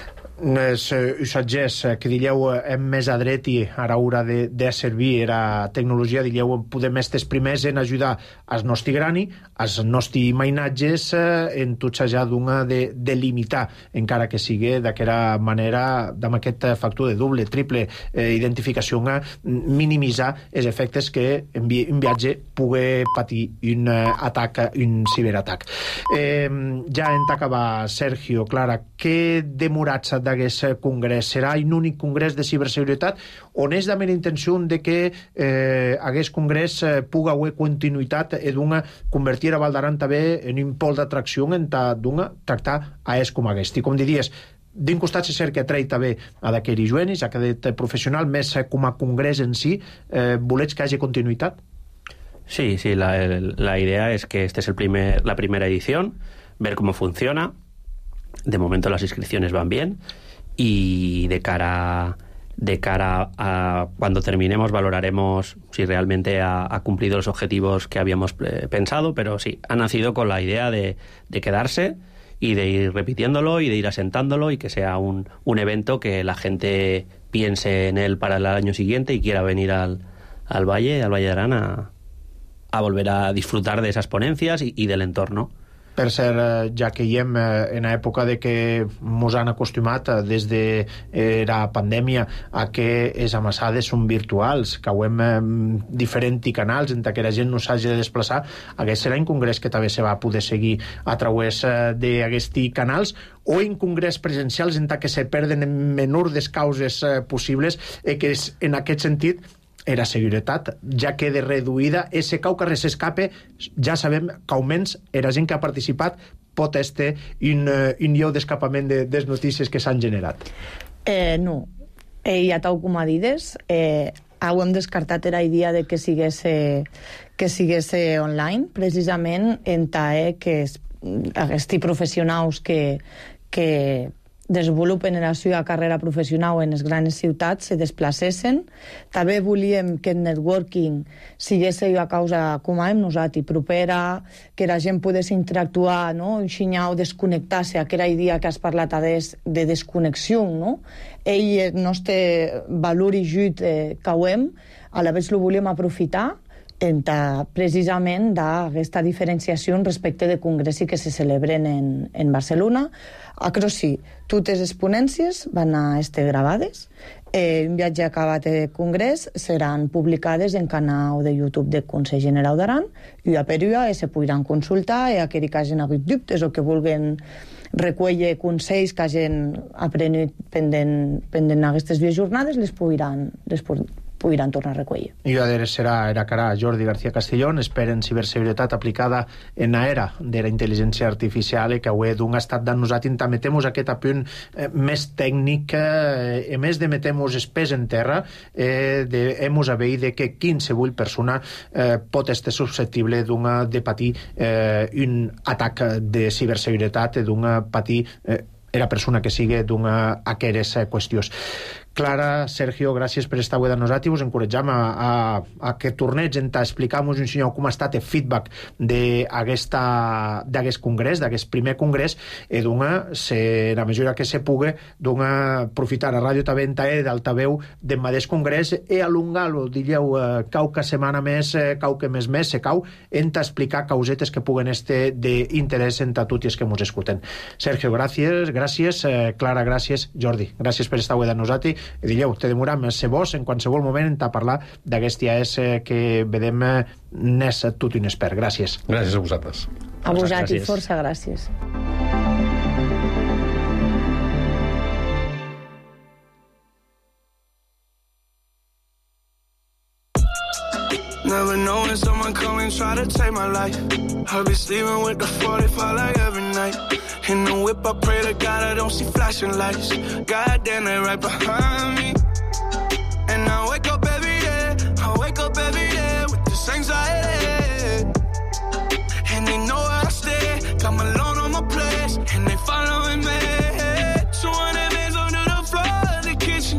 Els usatgers que dilleu hem més a dret i a l'hora de, de servir era tecnologia, dilleu podem estar primers en ajudar als nostri grani, als nostres mainatges, en tot ja d'una de, de limitar, encara que sigui d'aquesta manera, amb aquest factor de doble, triple eh, identificació, minimitzar els efectes que en, vi, en viatge pugui patir un uh, atac, un ciberatac. Eh, ja en t'acabar, Sergio, Clara, què demorats d'aquest congrés? Serà un únic congrés de ciberseguretat on és també la intenció de que eh, aquest congrés eh, pugui haver continuïtat i d'una convertir a Val d'Aran també en un pol d'atracció en d'una tractar a és com aquest. I com diries, d'un costat se cerca treure també a d'aquells juenis, a aquest professional, més com a congrés en si, eh, volets que hagi continuïtat? Sí, sí, la, la idea es que este es el primer, la primera edición, ver cómo funciona. De momento las inscripciones van bien y de cara, de cara a cuando terminemos valoraremos si realmente ha, ha cumplido los objetivos que habíamos eh, pensado, pero sí, ha nacido con la idea de, de quedarse y de ir repitiéndolo y de ir asentándolo y que sea un, un evento que la gente piense en él para el año siguiente y quiera venir al, al Valle, al Valle d'Aran a, a volver a disfrutar de esas ponencias y, y del entorno. Per cert, ja que hi hem en l'època de que mos han acostumat des de la pandèmia a que les amassades són virtuals, que hem diferents canals en què la gent no s'hagi de desplaçar, aquest serà un congrés que també se va poder seguir a través d'aquests canals, o en congrés presencials en què se perden en menor des causes possibles, i que és, en aquest sentit, era seguretat, ja queda reduïda. Ese cau que res escape, ja sabem que almenys la gent que ha participat pot estar un, un lloc d'escapament de, de les notícies que s'han generat. Eh, no. Eh, ja tal com ha dides, eh, hem descartat la idea de que sigués, que sigués online, precisament en tae que aquests professionals que, que desenvolupen la seva carrera professional en les grans ciutats se desplacessin. També volíem que el networking sigués a causa, com hem nosaltres, propera, que la gent pogués interactuar, no? Enxinyar o desconnectar-se, aquella idea que has parlat adés de desconnexió, no? Ell, el nostre valor i jut eh, que ho hem, a la vegada lo volíem aprofitar entre, precisament d'aquesta diferenciació respecte de congressos que se celebren en, en Barcelona. Però sí, totes les ponències van a estar gravades. Eh, un viatge acabat de congrés seran publicades en canal de YouTube del Consell General d'Aran, i a per ua se podran consultar, i aquells que hagin hagut dubtes o que vulguin recollir consells que hagin aprenut pendent, pendent aquestes dues jornades, les podran, les podran tornar a recollir. I a serà era cara Jordi García Castellón, esperen ciberseguretat aplicada en l'era de la intel·ligència artificial, i que avui d'un estat de nosaltres també temos aquest apunt eh, més tècnic, eh, a més de metemos els pes en terra, eh, de, hemos a veure de que qualsevol persona eh, pot estar susceptible d'una de patir eh, un atac de ciberseguretat, d'una patir eh, la persona que sigui d'una aquelles qüestions. Clara, Sergio, gràcies per estar avui de nosaltres. Us encoratjam a, a, a que tornets a explicar-nos un senyor com ha estat el feedback d'aquest congrés, d'aquest primer congrés, i d'una, la mesura que se pugui, d'una aprofitar la ràdio també en tae d'altaveu d'en mateix congrés i alongar-lo, digueu, cau que setmana més, cau que més més, se cau, en explicar causetes que puguen estar d'interès entre tots els que ens escolten. Sergio, gràcies, gràcies, Clara, gràcies, Jordi, gràcies per estar avui de nosaltres. I digueu, te demoram ser vos en qualsevol moment a parlar d'aquest I A S que vedem n'és tot un expert. Gràcies. Gràcies a vosaltres. A vosaltres, força gràcies. Never know when someone come and try to take my life. I'll be sleeping with the forty-five like every night. In the whip, I pray to God I don't see flashing lights. God damn, they right behind me. And I wake up every day, I wake up every day with this anxiety. And they know where I stay, come alone on my place, and they following me. two hundred bands under the floor, the kitchen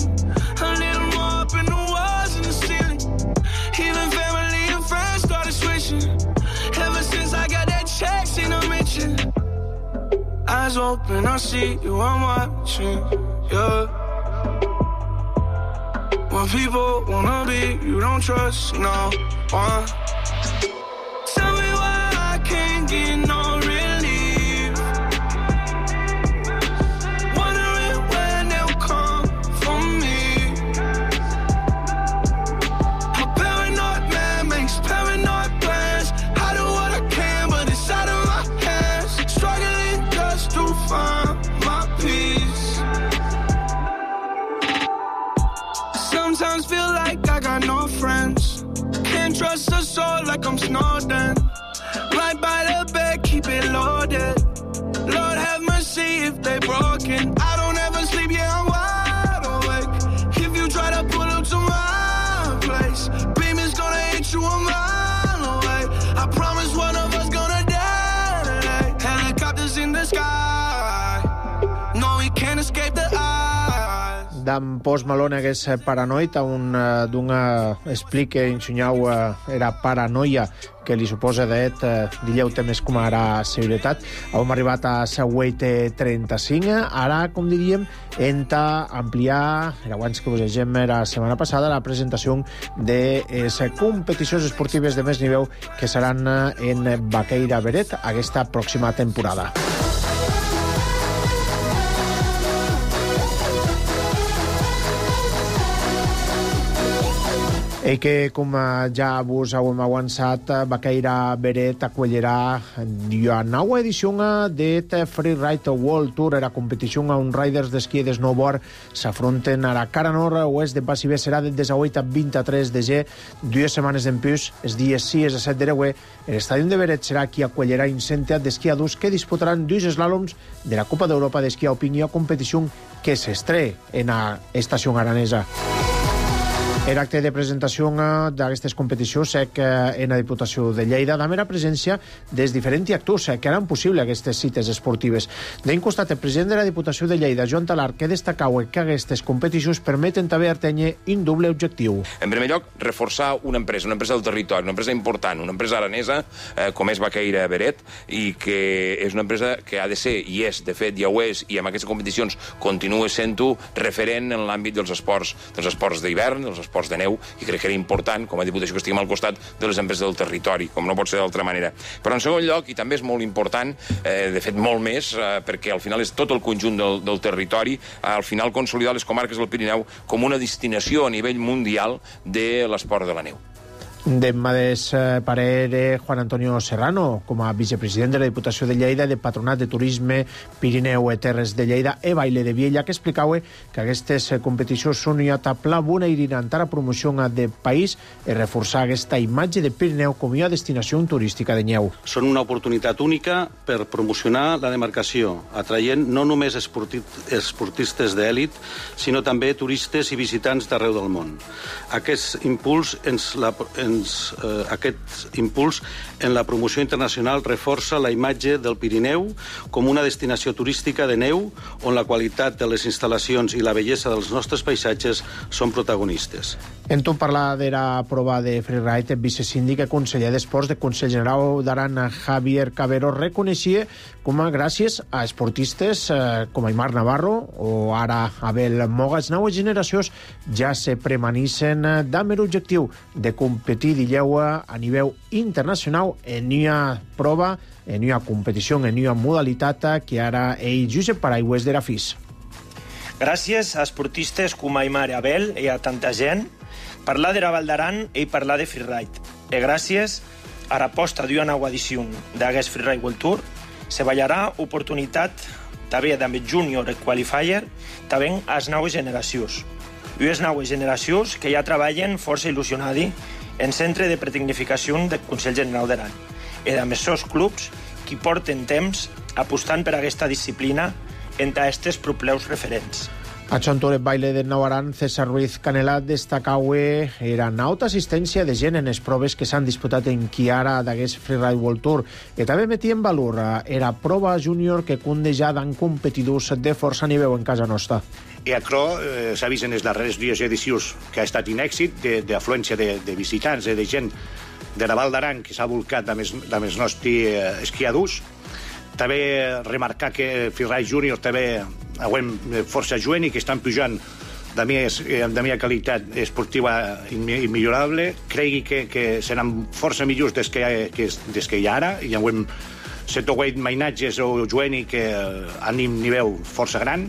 eyes open, I see you, I'm watching, yeah. When people wanna be, you don't trust no one. Tell me why I can't get no relief. Wondering when they'll come for me. A paranoid man makes paranoid plans. I do what I can, but it's out of my hands. Struggling just to find my peace. Sometimes feel like I got no friends. Can't trust a soul like I'm Snowden. Right by the bed, keep it loaded. Lord have mercy if they broken. I don't ever sleep, yeah, I'm wide awake. If you try to pull up to my place, beam is gonna hit you a mile away. I promise one of us gonna die today. Helicopters in the sky. No, we can't escape the eyes. D'en Post Malone hagués paranoid, un uh, d'una explica insunyau uh, era paranoia que li suposa d'et uh, dilleu temes com ara seguretat. Hem arribat a la vuit trenta-cinc. Ara, com diríem, enta ampliar, era abans que vos llegem la setmana passada, la presentació de les competicions esportives de més nivell que seran en Baqueira Beret aquesta pròxima temporada. I que, com ja vos hem avançat, Baqueira Beret acollirà la nova edició de Freeride World Tour. La competició on riders d'esquí i de snowboard s'afronten a la cara nord-oest de Bas i Bé. Serà del disset a vint-i-tres de gener, dues setmanes d'en plus, els dies sis a set de gener. L'estadi de Beret serà qui acollirà incentiat d'esquiadors que disputaran dos eslàloms de la Copa d'Europa d'esquí alpí, a competició que s'estré en l'estació aranesa. L'acte de presentació d'aquestes competicions és en la Diputació de Lleida, amb la presència dels diferents actors que haran possible aquestes cites esportives. D'un costat, el president de la Diputació de Lleida, Joan Talar, que destacava que aquestes competicions permeten també atènyer un doble objectiu. En primer lloc, reforçar una empresa, una empresa del territori, una empresa important, una empresa aranesa, eh, com és Baqueira Beret, i que és una empresa que ha de ser, i és, de fet, ja ho és, i amb aquestes competicions continua sent-ho referent en l'àmbit dels esports, dels esports d'hivern, dels esports de neu, i crec que era important, com a Diputació, que estiguem al costat de les empreses del territori, com no pot ser d'altra manera. Però en segon lloc, i també és molt important, eh, de fet molt més, eh, perquè al final és tot el conjunt del, del territori, eh, al final consolidar les comarques del Pirineu com una destinació a nivell mundial de l'esport de la neu. Del mateix parer de Juan Antonio Serrano, com a vicepresident de la Diputació de Lleida, de Patronat de Turisme Pirineu i Terres de Lleida e Baile de Viella, que explicava que aquestes competicions són una etapa bona i a la promoció del país i reforçar aquesta imatge de Pirineu com a destinació turística de neu. Són una oportunitat única per promocionar la demarcació, atraient no només esportistes d'èlit, sinó també turistes i visitants d'arreu del món. Aquest impuls ens la ens, eh, aquest impuls en la promoció internacional reforça la imatge del Pirineu com una destinació turística de neu on la qualitat de les instal·lacions i la bellesa dels nostres paisatges són protagonistes. En tot parlar de la prova de freeride, el vicesíndic i conseller d'Esports del Consell General d'Aran, Javier Cabero, reconeixia com a gràcies a esportistes eh, com Aimar Navarro o ara Abel Moga, les noves generacions ja se premanissen amb l'objectiu de competir dilleu a nivell internacional en una prova, en una competició, en una modalitat que ara ell Josep Paraigües de la F I S. Gràcies a esportistes com Aimar i Abel i a tanta gent, parlar de la Val d'Aran i parlar de freeride. I gràcies a l'aposta d'una nova edició d'aquest Freeride World Tour, se ballarà oportunitat també amb el júnior i qualifier, també a les noves generacions. I les noves generacions que ja treballen força il·lusionadi en centre de pretecnificació del Consell General d'Aran. I amb els seus clubs que porten temps apostant per aquesta disciplina entre aquests propleus referents. A Xontoret Baile del Nou Aran, César Ruiz Canelat destacava era alta assistència de gent en les proves que s'han disputat en Chiara d'aquest Freeride World Tour, que també metia en valor era prova júnior que conde ja dan competidors de força nivell en casa nostra. I això eh, s'ha vist en les darreres dues edicions que ha estat un èxit d'afluència de, de visitants, de gent de la Val d'Aran que s'ha volcat amb els, amb els nostres eh, esquiadors. també remarcar que Freeride Junior també avem força jovent i que estan pujant de la meva qualitat esportiva immillorable. Cregui que, que seran força millors des que, que, des que hi ha ara. Hi ha set o vuit mainatges o jovent que han un nivell força gran.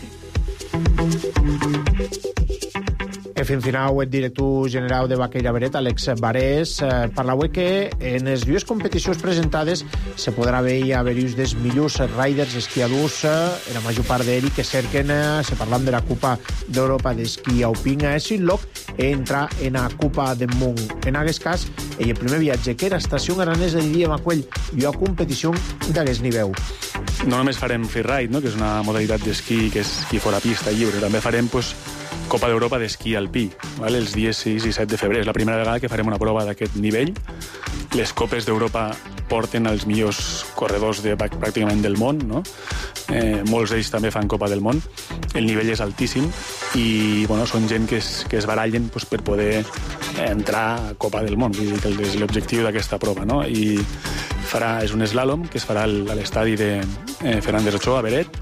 En final, el director general de Baqueira Beret, Àlex Barés, eh, parlava que en les dues competicions presentades se podrà veure a veure dels millors riders, esquiadors, eh, la major part d'ells que cerquen, eh, se parlant de la Copa d'Europa d'esquí alpin, a aquest lloc entra en la Copa del Món. En aquest cas, el primer viatge que era estació aranesa de dia Macuell i a competició d'aquest nivell. No només farem freeride, no? Que és una modalitat d'esquí que és esquí fora pista lliure, també farem pues, Copa d'Europa d'esquí alpí, ¿vale? Els dies sis i set de febrer. És la primera vegada que farem una prova d'aquest nivell. Les Copes d'Europa porten els millors corredors de, pràcticament del món, no? Eh, molts d'ells també fan Copa del Món. El nivell és altíssim i bueno, són gent que es, que es barallen pues, per poder entrar a Copa del Món. Vull dir que és l'objectiu d'aquesta prova, no? I farà, és un slalom que es farà a l'estadi de eh, Fernández Ochoa, a Beret,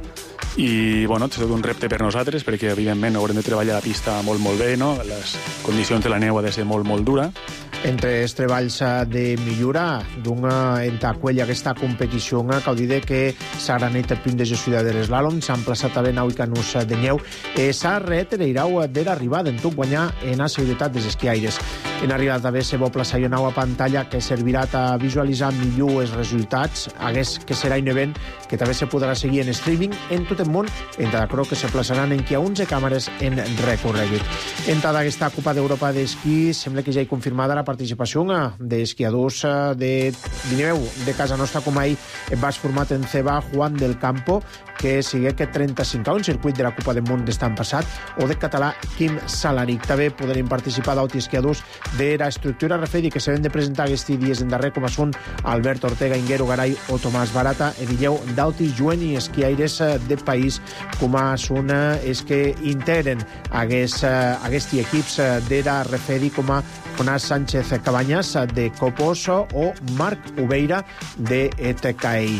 i bueno, és tot un repte per nosaltres perquè evidentment haurem de treballar la pista molt molt bé, no? Les condicions de la neu ha de ser molt molt dura. Entre els treballs de millora d'una entacuell aquesta competició, cal dir que s'ha granit el punt de gestió de l'eslàlom, s'ha emplaçat a nou i canús de neu, s'ha reiterat de l'arribada en tot guanyar en la seguretat dels esquiaires. En arribat també se va plaçar una nova pantalla que servirà a visualitzar millor els resultats, hagués que serà un event que també se podrà seguir en streaming en tot el món, entre d'acord que se plaçaran en qui a onze càmeres en recorregut. En tota aquesta Copa d'Europa d'esquí sembla que ja hi confirmada la participació d'esquiadors de nivell de casa nostra, com ahir va format en Ceba Juan del Campo, que sigue que trenta-cinc anys circuit de la Copa del Món d'estan passat, o de català Quim Salaric. També podrem participar d'autres esquiadors de l'estructura Refedi que s'han de presentar aquests dies en darrer, com són Albert Ortega, Inguero Garay o Tomàs Barata, en illeu d'altres jovent i esquiaires de país, com són els que integren aquests, aquests equips de la Refedi, com a Jonás Sánchez Cabanyas de Copos o Marc Ubeira de E T K I.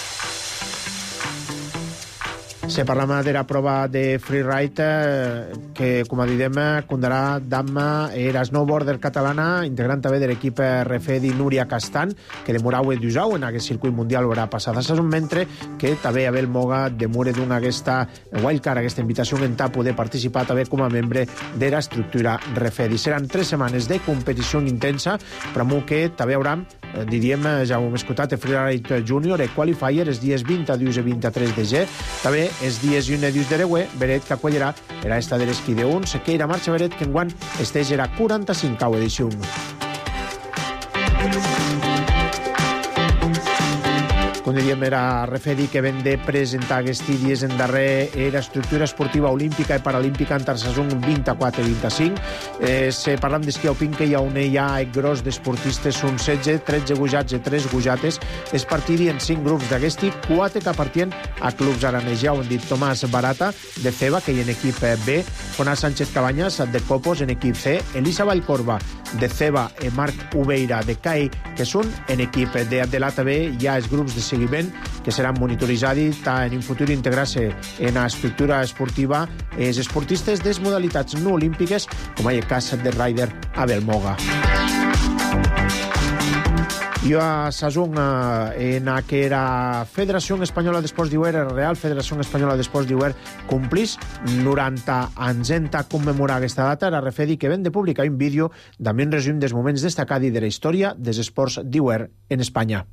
Se parla de la prova de freeride que, com a didem, condarà d'Amma era snowboarder catalana, integrant també de l'equip Refedi Núria Castan, que demorau el dusau en aquest circuit mundial l'haurà passada saison, mentre que també Abel Moga demora d'una aquesta wildcard, aquesta invitació en ta poder participar també com a membre de l'estructura Refedi. Seran tres setmanes de competició intensa, però que també haurà, diríem, ja ho hem escoltat, el Freeride Junior, el Qualifier, els dies vint-i-dos i vint-i-tres de gener, també els dies i un dies de Reué, Beret que acollerà era esta de l'esquí de uns, que era marxa Beret que enguany esteix era quaranta-cinquena edició. Com diríem, era Refedi que ven de presentar aquests dies en darrer era estructura esportiva olímpica i paralímpica entre saison vint-i-quatre i vint-i-cinc. Eh, se parlam d'esquí alpin que hi ha on hi ha gros d'esportistes, són setze, tretze gujats i tres gujates. Es partidi en cinc grups d'aquesti, quatre que apartien a clubs aranès. Ja ho hem dit, Tomàs Barata, de Ceba, que hi ha en equip B, Jonás Sánchez Cabanyas, de Copos, en equip C, Elisa Vallcorba, de Ceba, i Marc Ubeira, de C A I, que són en equip D. De l'A T B hi ha els grups de seguiment que seran monitoritzats en un futur integrar-se en l'estructura esportiva els esportistes de modalitats no olímpiques, com el cas de rider Abel Moga. I a Sason, en la que la Federació Espanyola d'Esports d'Iuer, la Real Federació Espanyola d'Esports d'Iuer, complís noranta anys en commemorar aquesta data. La Refedi que ven de publicar un vídeo també un resum dels moments destacats de la història dels esports d'Iuer en Espanya.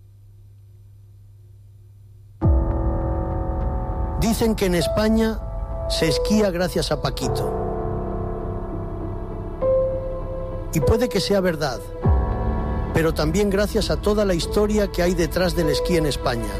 Dicen que en España se esquía gracias a Paquito. Y puede que sea verdad, pero también gracias a toda la historia que hay detrás del esquí en España.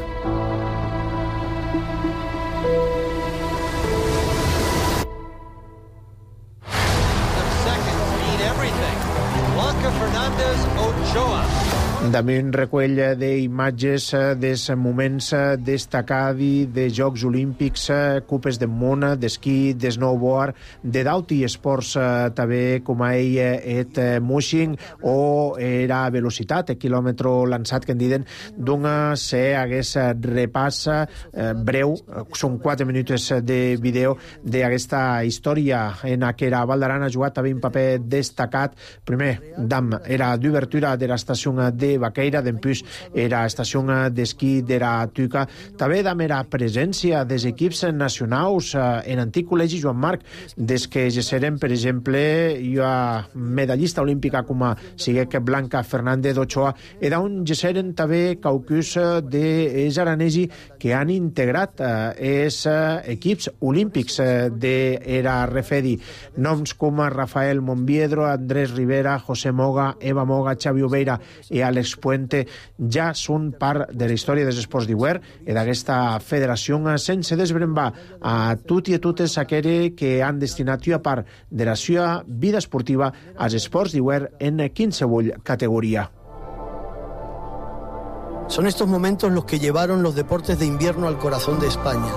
The seconds mean everything. Blanca Fernández Ochoa. Damunt recull d'imatges dels moments destacats de Jocs Olímpics, Copes del Món, d'esquí, de snowboard, de d'auti esports també com a ell et mushing o era velocitat, quilòmetre lançat que en diuen, d'una se hagués repàs breu, són quatre minuts de vídeo d'aquesta història en què era Val d'Aran ha jugat també un paper destacat. Primer, dam, era d'obertura de l'estació de Baqueira, d'empús era estació d'esquí de la Tuca. També dam era presència dels equips nacionals en antic col·legi Joan Marc, des que gesserem, per exemple, jo a medallista olímpica com a siguec Blanca Fernández Ochoa, e d'on gesseren també caucus de aranesi que han integrat els equips olímpics de era Refedi. Noms com Rafael Monviedro, Andrés Rivera, José Moga, Eva Moga, Xavi Obeira i Àlex Puente ja són part de la història dels esports d'hivern i d'aquesta federació sense desbrembar a tots i a totes aquells que han destinat una part de la seva vida esportiva als esports d'hivern en qualsevol categoria. Son estos momentos los que llevaron los deportes de invierno al corazón de España.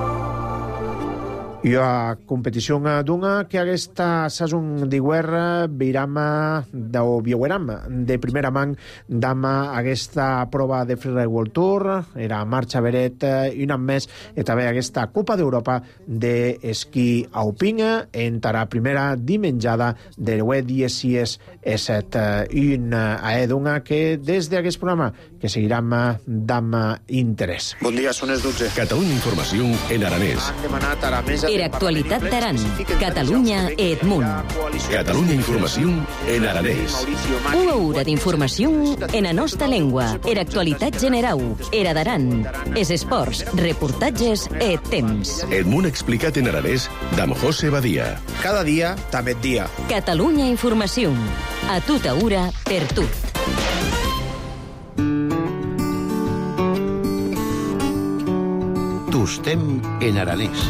I a competició d'una que aquesta sazon d'hivern viram o viueram de primera mà d'ama aquesta prova de Freeride World Tour, era marxa veret i un any més, i també aquesta Copa d'Europa d'esquí alpin entre la primera dimenjada del U E dies set. Un a d'una que des d'aquest programa que seguirem d'am interès. Bon dia, són les dotze. Catalunya Informació en aranès. Han demanat a la mesa... Era actualitat d'Aran, Catalunya e Edmunt. Catalunya Informació en aranès. Una hora d'informació en la nostra llengua. Era actualitat generau, era d'Aran. Es esports, reportatges e temps. Edmunt explicat en aranès d'am José Badia. Cada dia, també dia. Catalunya Informació. A tota hora, per tot. Tostem en aranès.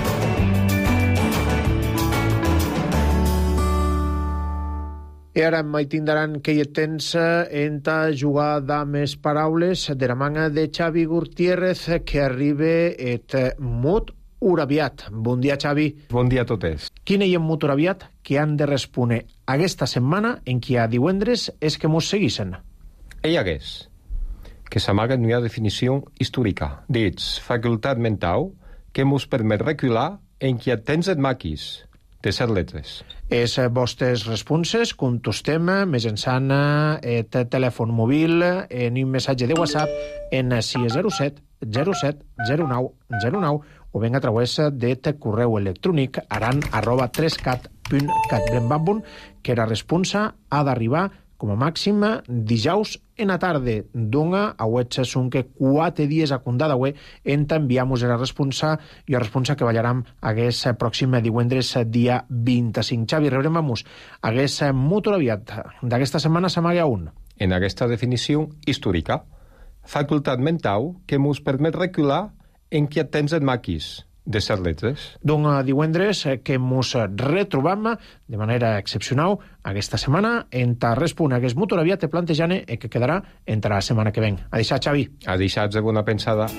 I ara mai tindran que hi tens enta jugar dames paraules de la manga de Xavi Gutiérrez que arriba et mut uraviat. Bon dia, Xavi. Bon dia a totes. Quin hi ha mut uraviat que han de respondre aquesta setmana en què a divendres és que mos seguissin? Ell hagués que s'amaga una definició històrica dits facultat mental que mos permet recular en què tens et maquis de set letres. És vostres responses, contestem mitjançant et telèfon mòbil en un missatge de WhatsApp en sis zero set zero set zero nou zero nou o ben a través de correu electrònic aran arroba tres cat punt cat. Brembambun que la responsa ha d'arribar com a màxim dijous en la tarda. Donga a wetxa són que quatre dies a condada we enta enviamos la responsa i la responsa que ballaram hagués pròxim divendres dia vint-i-cinc. Xavi, rebrem vamos hagués molt aviat d'aquesta setmana s'amaga un. En aquesta definició històrica, facultat mental que mos permet recular en què tens et maquis de set letres. Doncs divendres que mos retrobam de manera excepcional aquesta setmana entre respon hagués molt aviat te plantejant i que quedarà entre la setmana que ven. A deixar, Xavi. A deixar de bona pensada.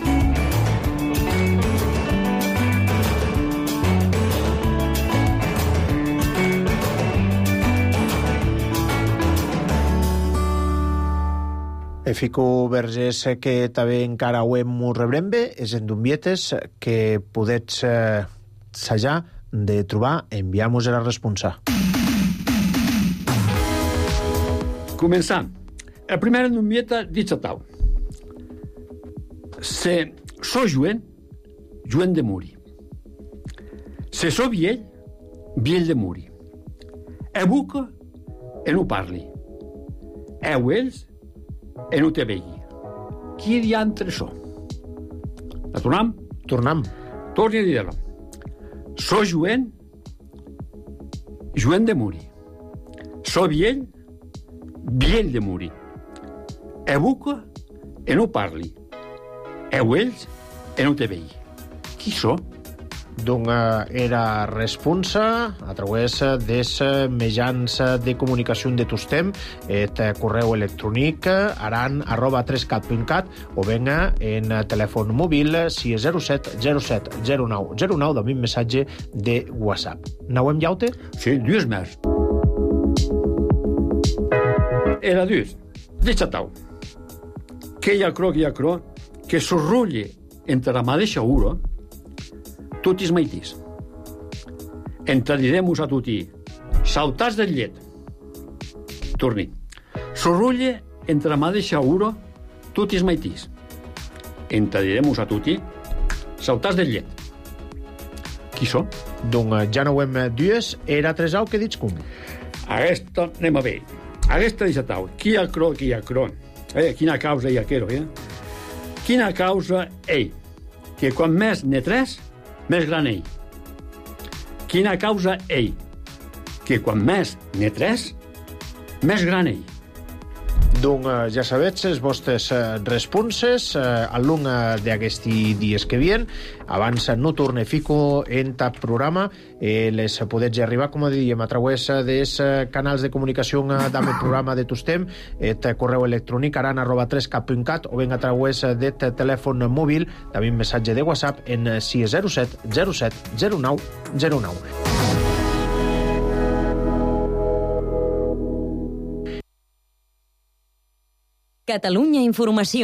E fico vergés que també encara ho hem rebrem bé, és en d'umbietes que podets eh, sajar de trobar, enviamos a la responsa. Començam. El primer en d'umbieta dit tau. Se so juen, juen de muri. Se so viell, viell de muri. E buca, e no parli. E ells, e no te vegui. Qui diantre so? La tornam? Tornam. Torni a dir-la. So juen, juen de muri. So viell, viell de muri. E buca, e no parli. E ells, e no te vegui. Qui so? d'una era responsa a través des mitjans de comunicació de Tostem, et correu electrònic aran arroba trescat punt cat o venga en telèfon mòbil sis zero set zero set zero nou zero nou d'un missatge de WhatsApp. Nauem llaute? Sí, dues més. Era dus. Deixa-t'ho. Que hi ha cro, que hi ha cro, que s'orrulli entre la mateixa ura tutis maitis. Entradirem-us a tuti. Saltats del llet. Torni. S'orrulli entre la mateixa ura tutis maitis. Entradirem-us a tuti. Saltats del llet. Qui són? Doncs ja no ho hem dues, era tres au que dits com. Aquesta anem a veure. Aquesta deixa-t'ho. Qui ha cro, qui ha cro. Eh, quina causa hi ha quero, eh? Quina causa ell? Que quan més ne tres, més gran ell. Quina causa ell? Que quan més ne tres, més gran ell. Doncs ja sabets les vostres responses al long d'aquests dies que vien. Abans no torne fico en tap programa. Eh, les podets arribar, com dèiem, a través dels canals de comunicació del programa de Tostem, et correu electrònic aran arroba trescat punt cat o ben a través de telèfon mòbil, també un missatge de WhatsApp en sis zero set zero set zero nou zero nou. Catalunya Informació.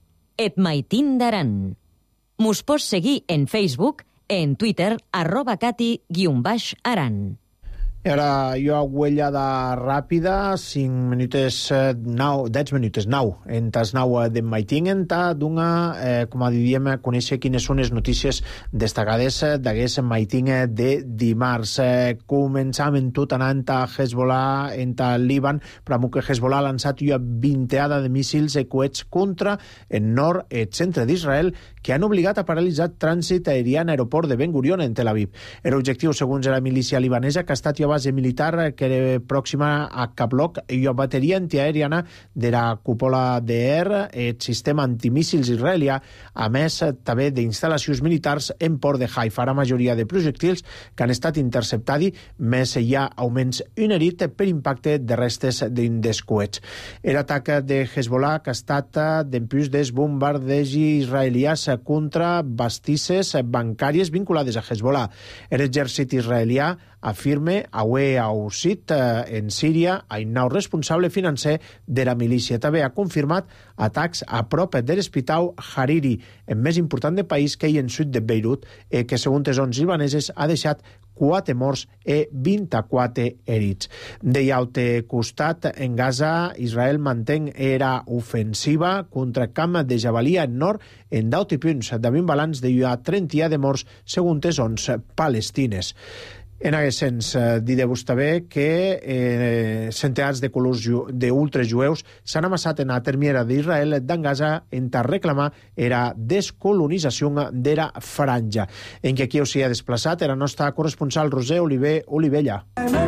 Et maitin d'aran. Mos pots seguir en Facebook, en Twitter, arroba cati guion baix aran. I ara jo huellada ràpida, cinc minutes, nou, deu minutes, nou, en tas nou de maitingen, ta d'una, eh, com a diríem, conèixer quines són les notícies destacades d'aquest maiting de dimarts. Eh, començam en tot anant a Hezbollah, en ta Líban, però que Hezbollah ha lançat una vinteada de míssils i coets contra el nord i el centre d'Israel, que han obligat a paralitzar trànsit aèria en l'aeroport de Ben Gurion en Tel Aviv. Era objectiu, segons la milícia libanesa, que ha estat una base militar que era pròxima a Kablok i una bateria antiaèriana de la cúpula d'Air, el sistema antimíssils israelià, a més també d'instal·lacions militars en port de Haifa. La majoria de projectils que han estat interceptats, més hi ha augments un herit per impacte de restes dels coets. L'atac de Hezbollah que ha estat d'empús dels bombardejos israelians contra bastisses bancàries vinculades a Hezbollah. L'exèrcit israelià afirma haver aussit en Síria a un nou responsable financer de la milícia. També ha confirmat atacs a prop de l'hospital Hariri, el més important del país que hi en sud de Beirut, eh, que segons les onze libaneses ha deixat quatre morts i vint-i-quatre herits. De l'altre costat, en Gaza, Israel mantén era ofensiva contra camp de Jabalia en nord en deu punts, d'un balanç de trenta de morts segons les onze palestines. En aquest sens, diré-vos també que eh, centenars de colors d'ultrajueus s'han amassat en la termiera d'Israel d'en Gaza en ta reclamar la descolonització de la franja. En què aquí s'hi ha desplaçat la nostra corresponsal Roser Oliver Olivella.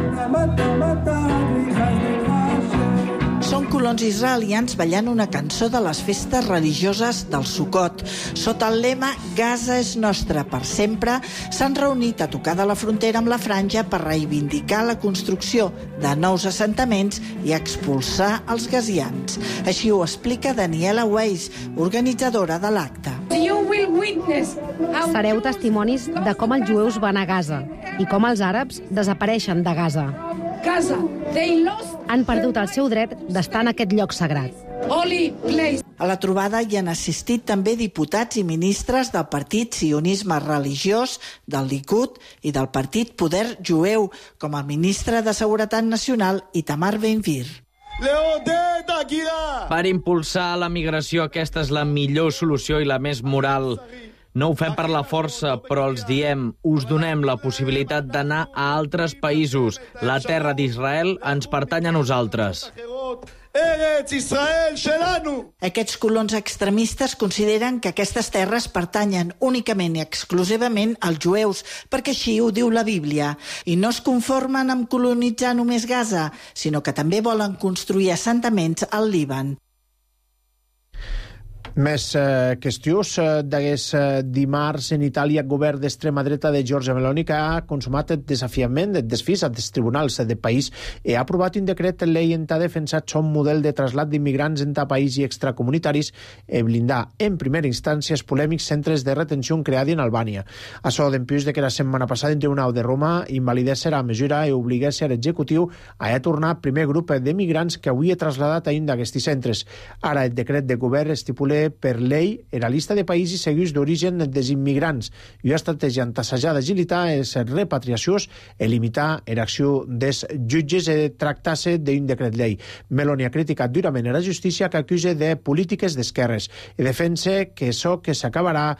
Són colons israelians ballant una cançó de les festes religioses del Sukkot. Sota el lema Gaza és nostra per sempre, s'han reunit a tocar de la frontera amb la franja per reivindicar la construcció de nous assentaments i expulsar els gazians. Així ho explica Daniela Weiss, organitzadora de l'acte. Sereu testimonis de com els jueus van a Gaza i com els àrabs desapareixen de Gaza. Han perdut el seu dret d'estar en aquest lloc sagrat. A la trobada hi han assistit també diputats i ministres del Partit Sionisme Religiós, del Likud i del Partit Poder Jueu, com el ministre de Seguretat Nacional Itamar Ben-Gvir. Per impulsar la migració, aquesta és la millor solució i la més moral. No ho fem per la força, però els diem, us donem la possibilitat d'anar a altres països. La terra d'Israel ens pertany a nosaltres. Aquests colons extremistes consideren que aquestes terres pertanyen únicament i exclusivament als jueus, perquè així ho diu la Bíblia, i no es conformen amb colonitzar només Gaza, sinó que també volen construir assentaments al Líban. Més eh, qüestions eh, d'aquest eh, dimarts en Itàlia, el govern d'extrema dreta de Giorgia Meloni que ha consumat el desafiament del desfís als tribunals del país i ha aprovat un decret llei en què ha defensat son model de trasllat d'immigrants entre país i extracomunitaris i blindar en primera instància els polèmics centres de retenció creats en Albània. Això d'empús de que la setmana passada en Tribunal de Roma invalidés la mesura i obligués l'executiu a tornar el primer grup d'immigrants que havia traslladat a un d'aquests centres. Ara el decret de govern estipula per llei la llista de països segurs d'origen dels immigrants i una estratègia en tassejar d'agilitar les repatriacions i limitar l'acció dels jutges i tractar-se d'un decret llei. Meloni ha criticat durament la justícia que acusa de polítiques d'esquerres i defensa que això que s'acabarà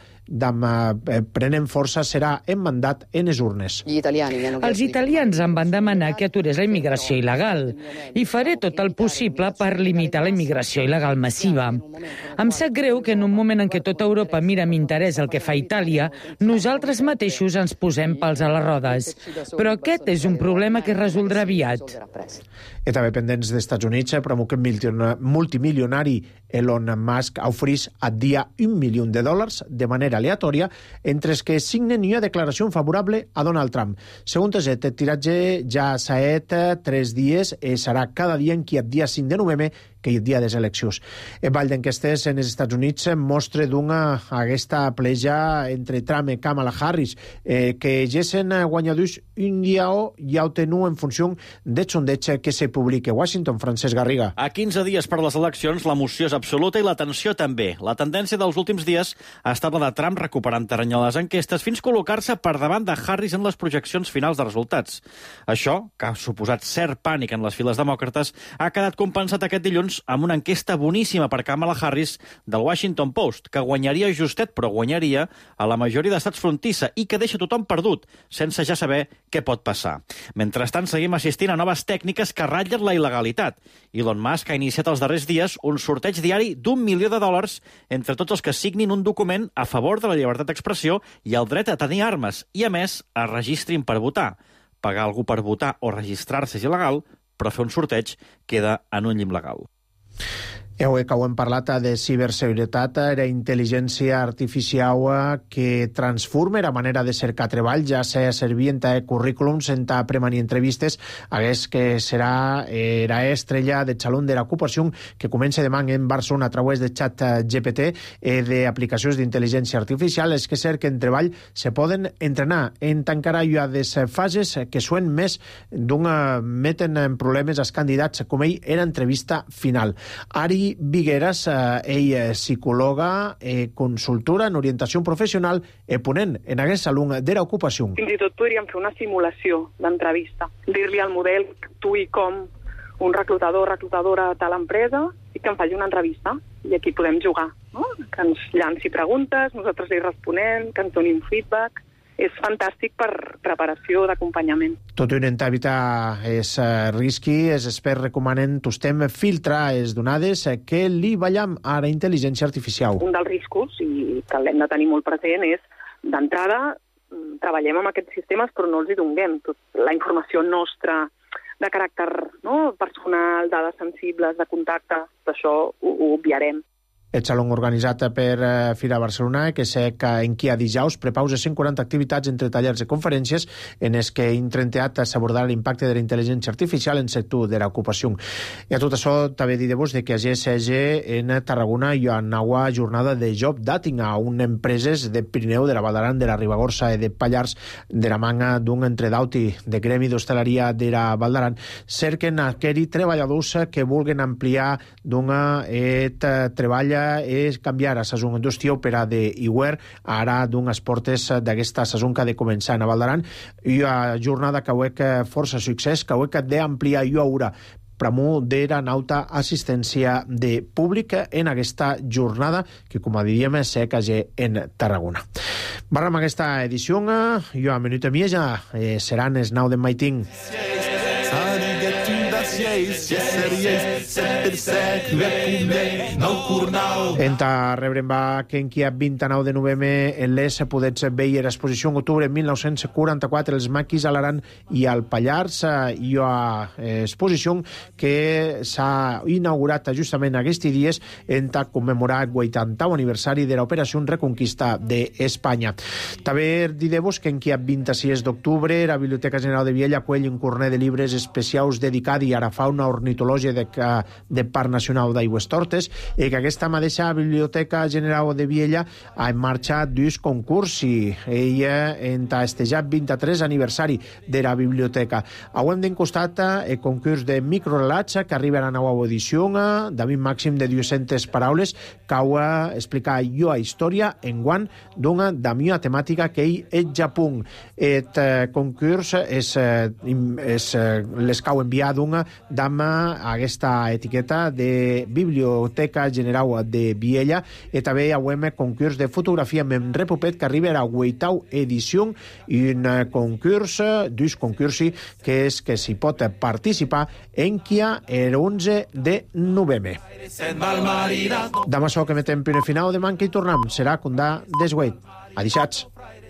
prenent força serà en mandat en les urnes. Els italians em van demanar que aturés la immigració il·legal i faré tot el possible per limitar la immigració il·legal massiva. Em sap greu que en un moment en què tota Europa mira amb interès el que fa Itàlia, nosaltres mateixos ens posem pals a les rodes. Però aquest és un problema que es resoldrà aviat. I també pendents dels Estats Units, promoc multimilionari Elon Musk oferís a dia un milió de dòlars de manera aleatòria entre els que signen una declaració favorable a Donald Trump. Segons aquest, el tiratge ja s'ha fet tres dies i serà cada dia en qui el dia cinc de novembre que és el dia de les eleccions. El ball d'enquestes en els Estats Units mostra d'una aquesta pleja entre Trump i Kamala Harris, eh, que ja són guanyadors un dia o ja ho teniu en funció del sondeig que se publica a Washington. Francesc Garriga. A quinze dies per les eleccions, l'emoció és absoluta i la tensió també. La tendència dels últims dies ha estat la de Trump recuperant terreny a les enquestes fins col·locar-se per davant de Harris en les projeccions finals de resultats. Això, que ha suposat cert pànic en les files demòcrates, ha quedat compensat aquest dilluns amb una enquesta boníssima per Kamala Harris del Washington Post, que guanyaria justet, però guanyaria a la majoria d'estats frontissa i que deixa tothom perdut, sense ja saber què pot passar. Mentrestant, seguim assistint a noves tècniques que ratllen la il·legalitat. Elon Musk ha iniciat els darrers dies un sorteig diari d'un milió de dòlars entre tots els que signin un document a favor de la llibertat d'expressió i el dret a tenir armes, i a més es registrin per votar. Pagar algú per votar o registrar-se és il·legal, però fer un sorteig queda en un llim legal. Avui que ho hem parlat de ciberseguretat, era intel·ligència artificial que transforma la manera de cercar treball, ja se servient a currículums, en a premanir entrevistes, hagués que serà la estrella de Xalón de l'ocupació que comença demà en Barcelona a través de xat G P T i d'aplicacions d'intel·ligència artificial. És que cerquen treball se poden entrenar en tancar hi ha des fases que suen més d'un meten en problemes als candidats, com ell era entrevista final. Ari Vigueras, eh, ell és psicòloga, eh, consultora en orientació professional i ponent en aquest saló de l'ocupació. Fins i tot podríem fer una simulació d'entrevista, dir-li al model tu i com un reclutador o reclutadora a tal empresa i que em faci una entrevista. I aquí podem jugar, no? Que ens llanci preguntes, nosaltres li responem, que ens doni un feedback. És fantàstic per preparació d'acompanyament. Tot i intentar evitar és risqui, els experts recomanen tostem filtrar les donades que li ballam a la intel·ligència artificial. Un dels riscos, i que l'hem de tenir molt present, és d'entrada treballem amb aquests sistemes però no els hi donem tot la informació nostra de caràcter, no, personal, dades sensibles, de contacte, això ho, ho obviarem. El saló organitzat per uh, Fira Barcelona, que sé que en qui a dijous prepausa cent quaranta activitats entre tallers i conferències en els que intrenteat s'abordarà l'impacte de la intel·ligència artificial en sector de l'ocupació. I a tot això també dir-vos que a G S G en Tarragona hi ha una nova jornada de job dating a un empreses de Pirineu, de la Val d'Aran, de la Ribagorça i de Pallars, de la manga d'un entredauti de gremi d'hostaleria de la Val d'Aran, cerquen aquells treballadors que vulguen ampliar d'una et treballa és canviar a saison industrial per a d'Iwer ara d'unes portes d'aquesta saison que ha de començar a Val d'Aran. I a jornada que ho he força succés, que ho he d'ampliar i haurà pramo de la nauta assistència de públic en aquesta jornada que, com a diríem, és que en Tarragona. Barram aquesta edició, jo a minut i mitja, eh, seran els nou de Maiting. Enta rebrem va que en qui a vint-i-nou de novembre en l'Es podets veure l'exposició en octubre de mil nou-cents quaranta-quatre els maquis a l'Aran i al Pallars, i a exposició que s'ha inaugurat justament aquests dies enta commemorar el vuitantau aniversari de l'Operació Reconquista d'Espanya. També diré-vos que en qui a vint-i-sis d'octubre la Biblioteca General de Viella acull un corner de llibres especials dedicat a la fauna ornitològica de, de Parc Nacional d'Aigües Tortes, i que aquesta mateixa Biblioteca General de Viella ha en marxa dos concursi. Ella en festejar vint-i-tres aniversari de la biblioteca. Avui hem d'encostat el concurs de microrelats que arriba a la nova edició de un màxim de dues-centes paraules que heu explicar jo a història en guant d'una d'amia temàtica que ell és Japó. Et concurs és, és les que heu enviat d'una d'ama aquesta etiqueta de Biblioteca General de Viella, i també hem concurs de fotografia amb repopet que arriba a la vuitau edició, i un concurs, dos concursi que és que s'hi pot participar en Kia el onze de novembre. Demà això que metem punt final, demà que hi tornem serà Condà Desguait. Adixats.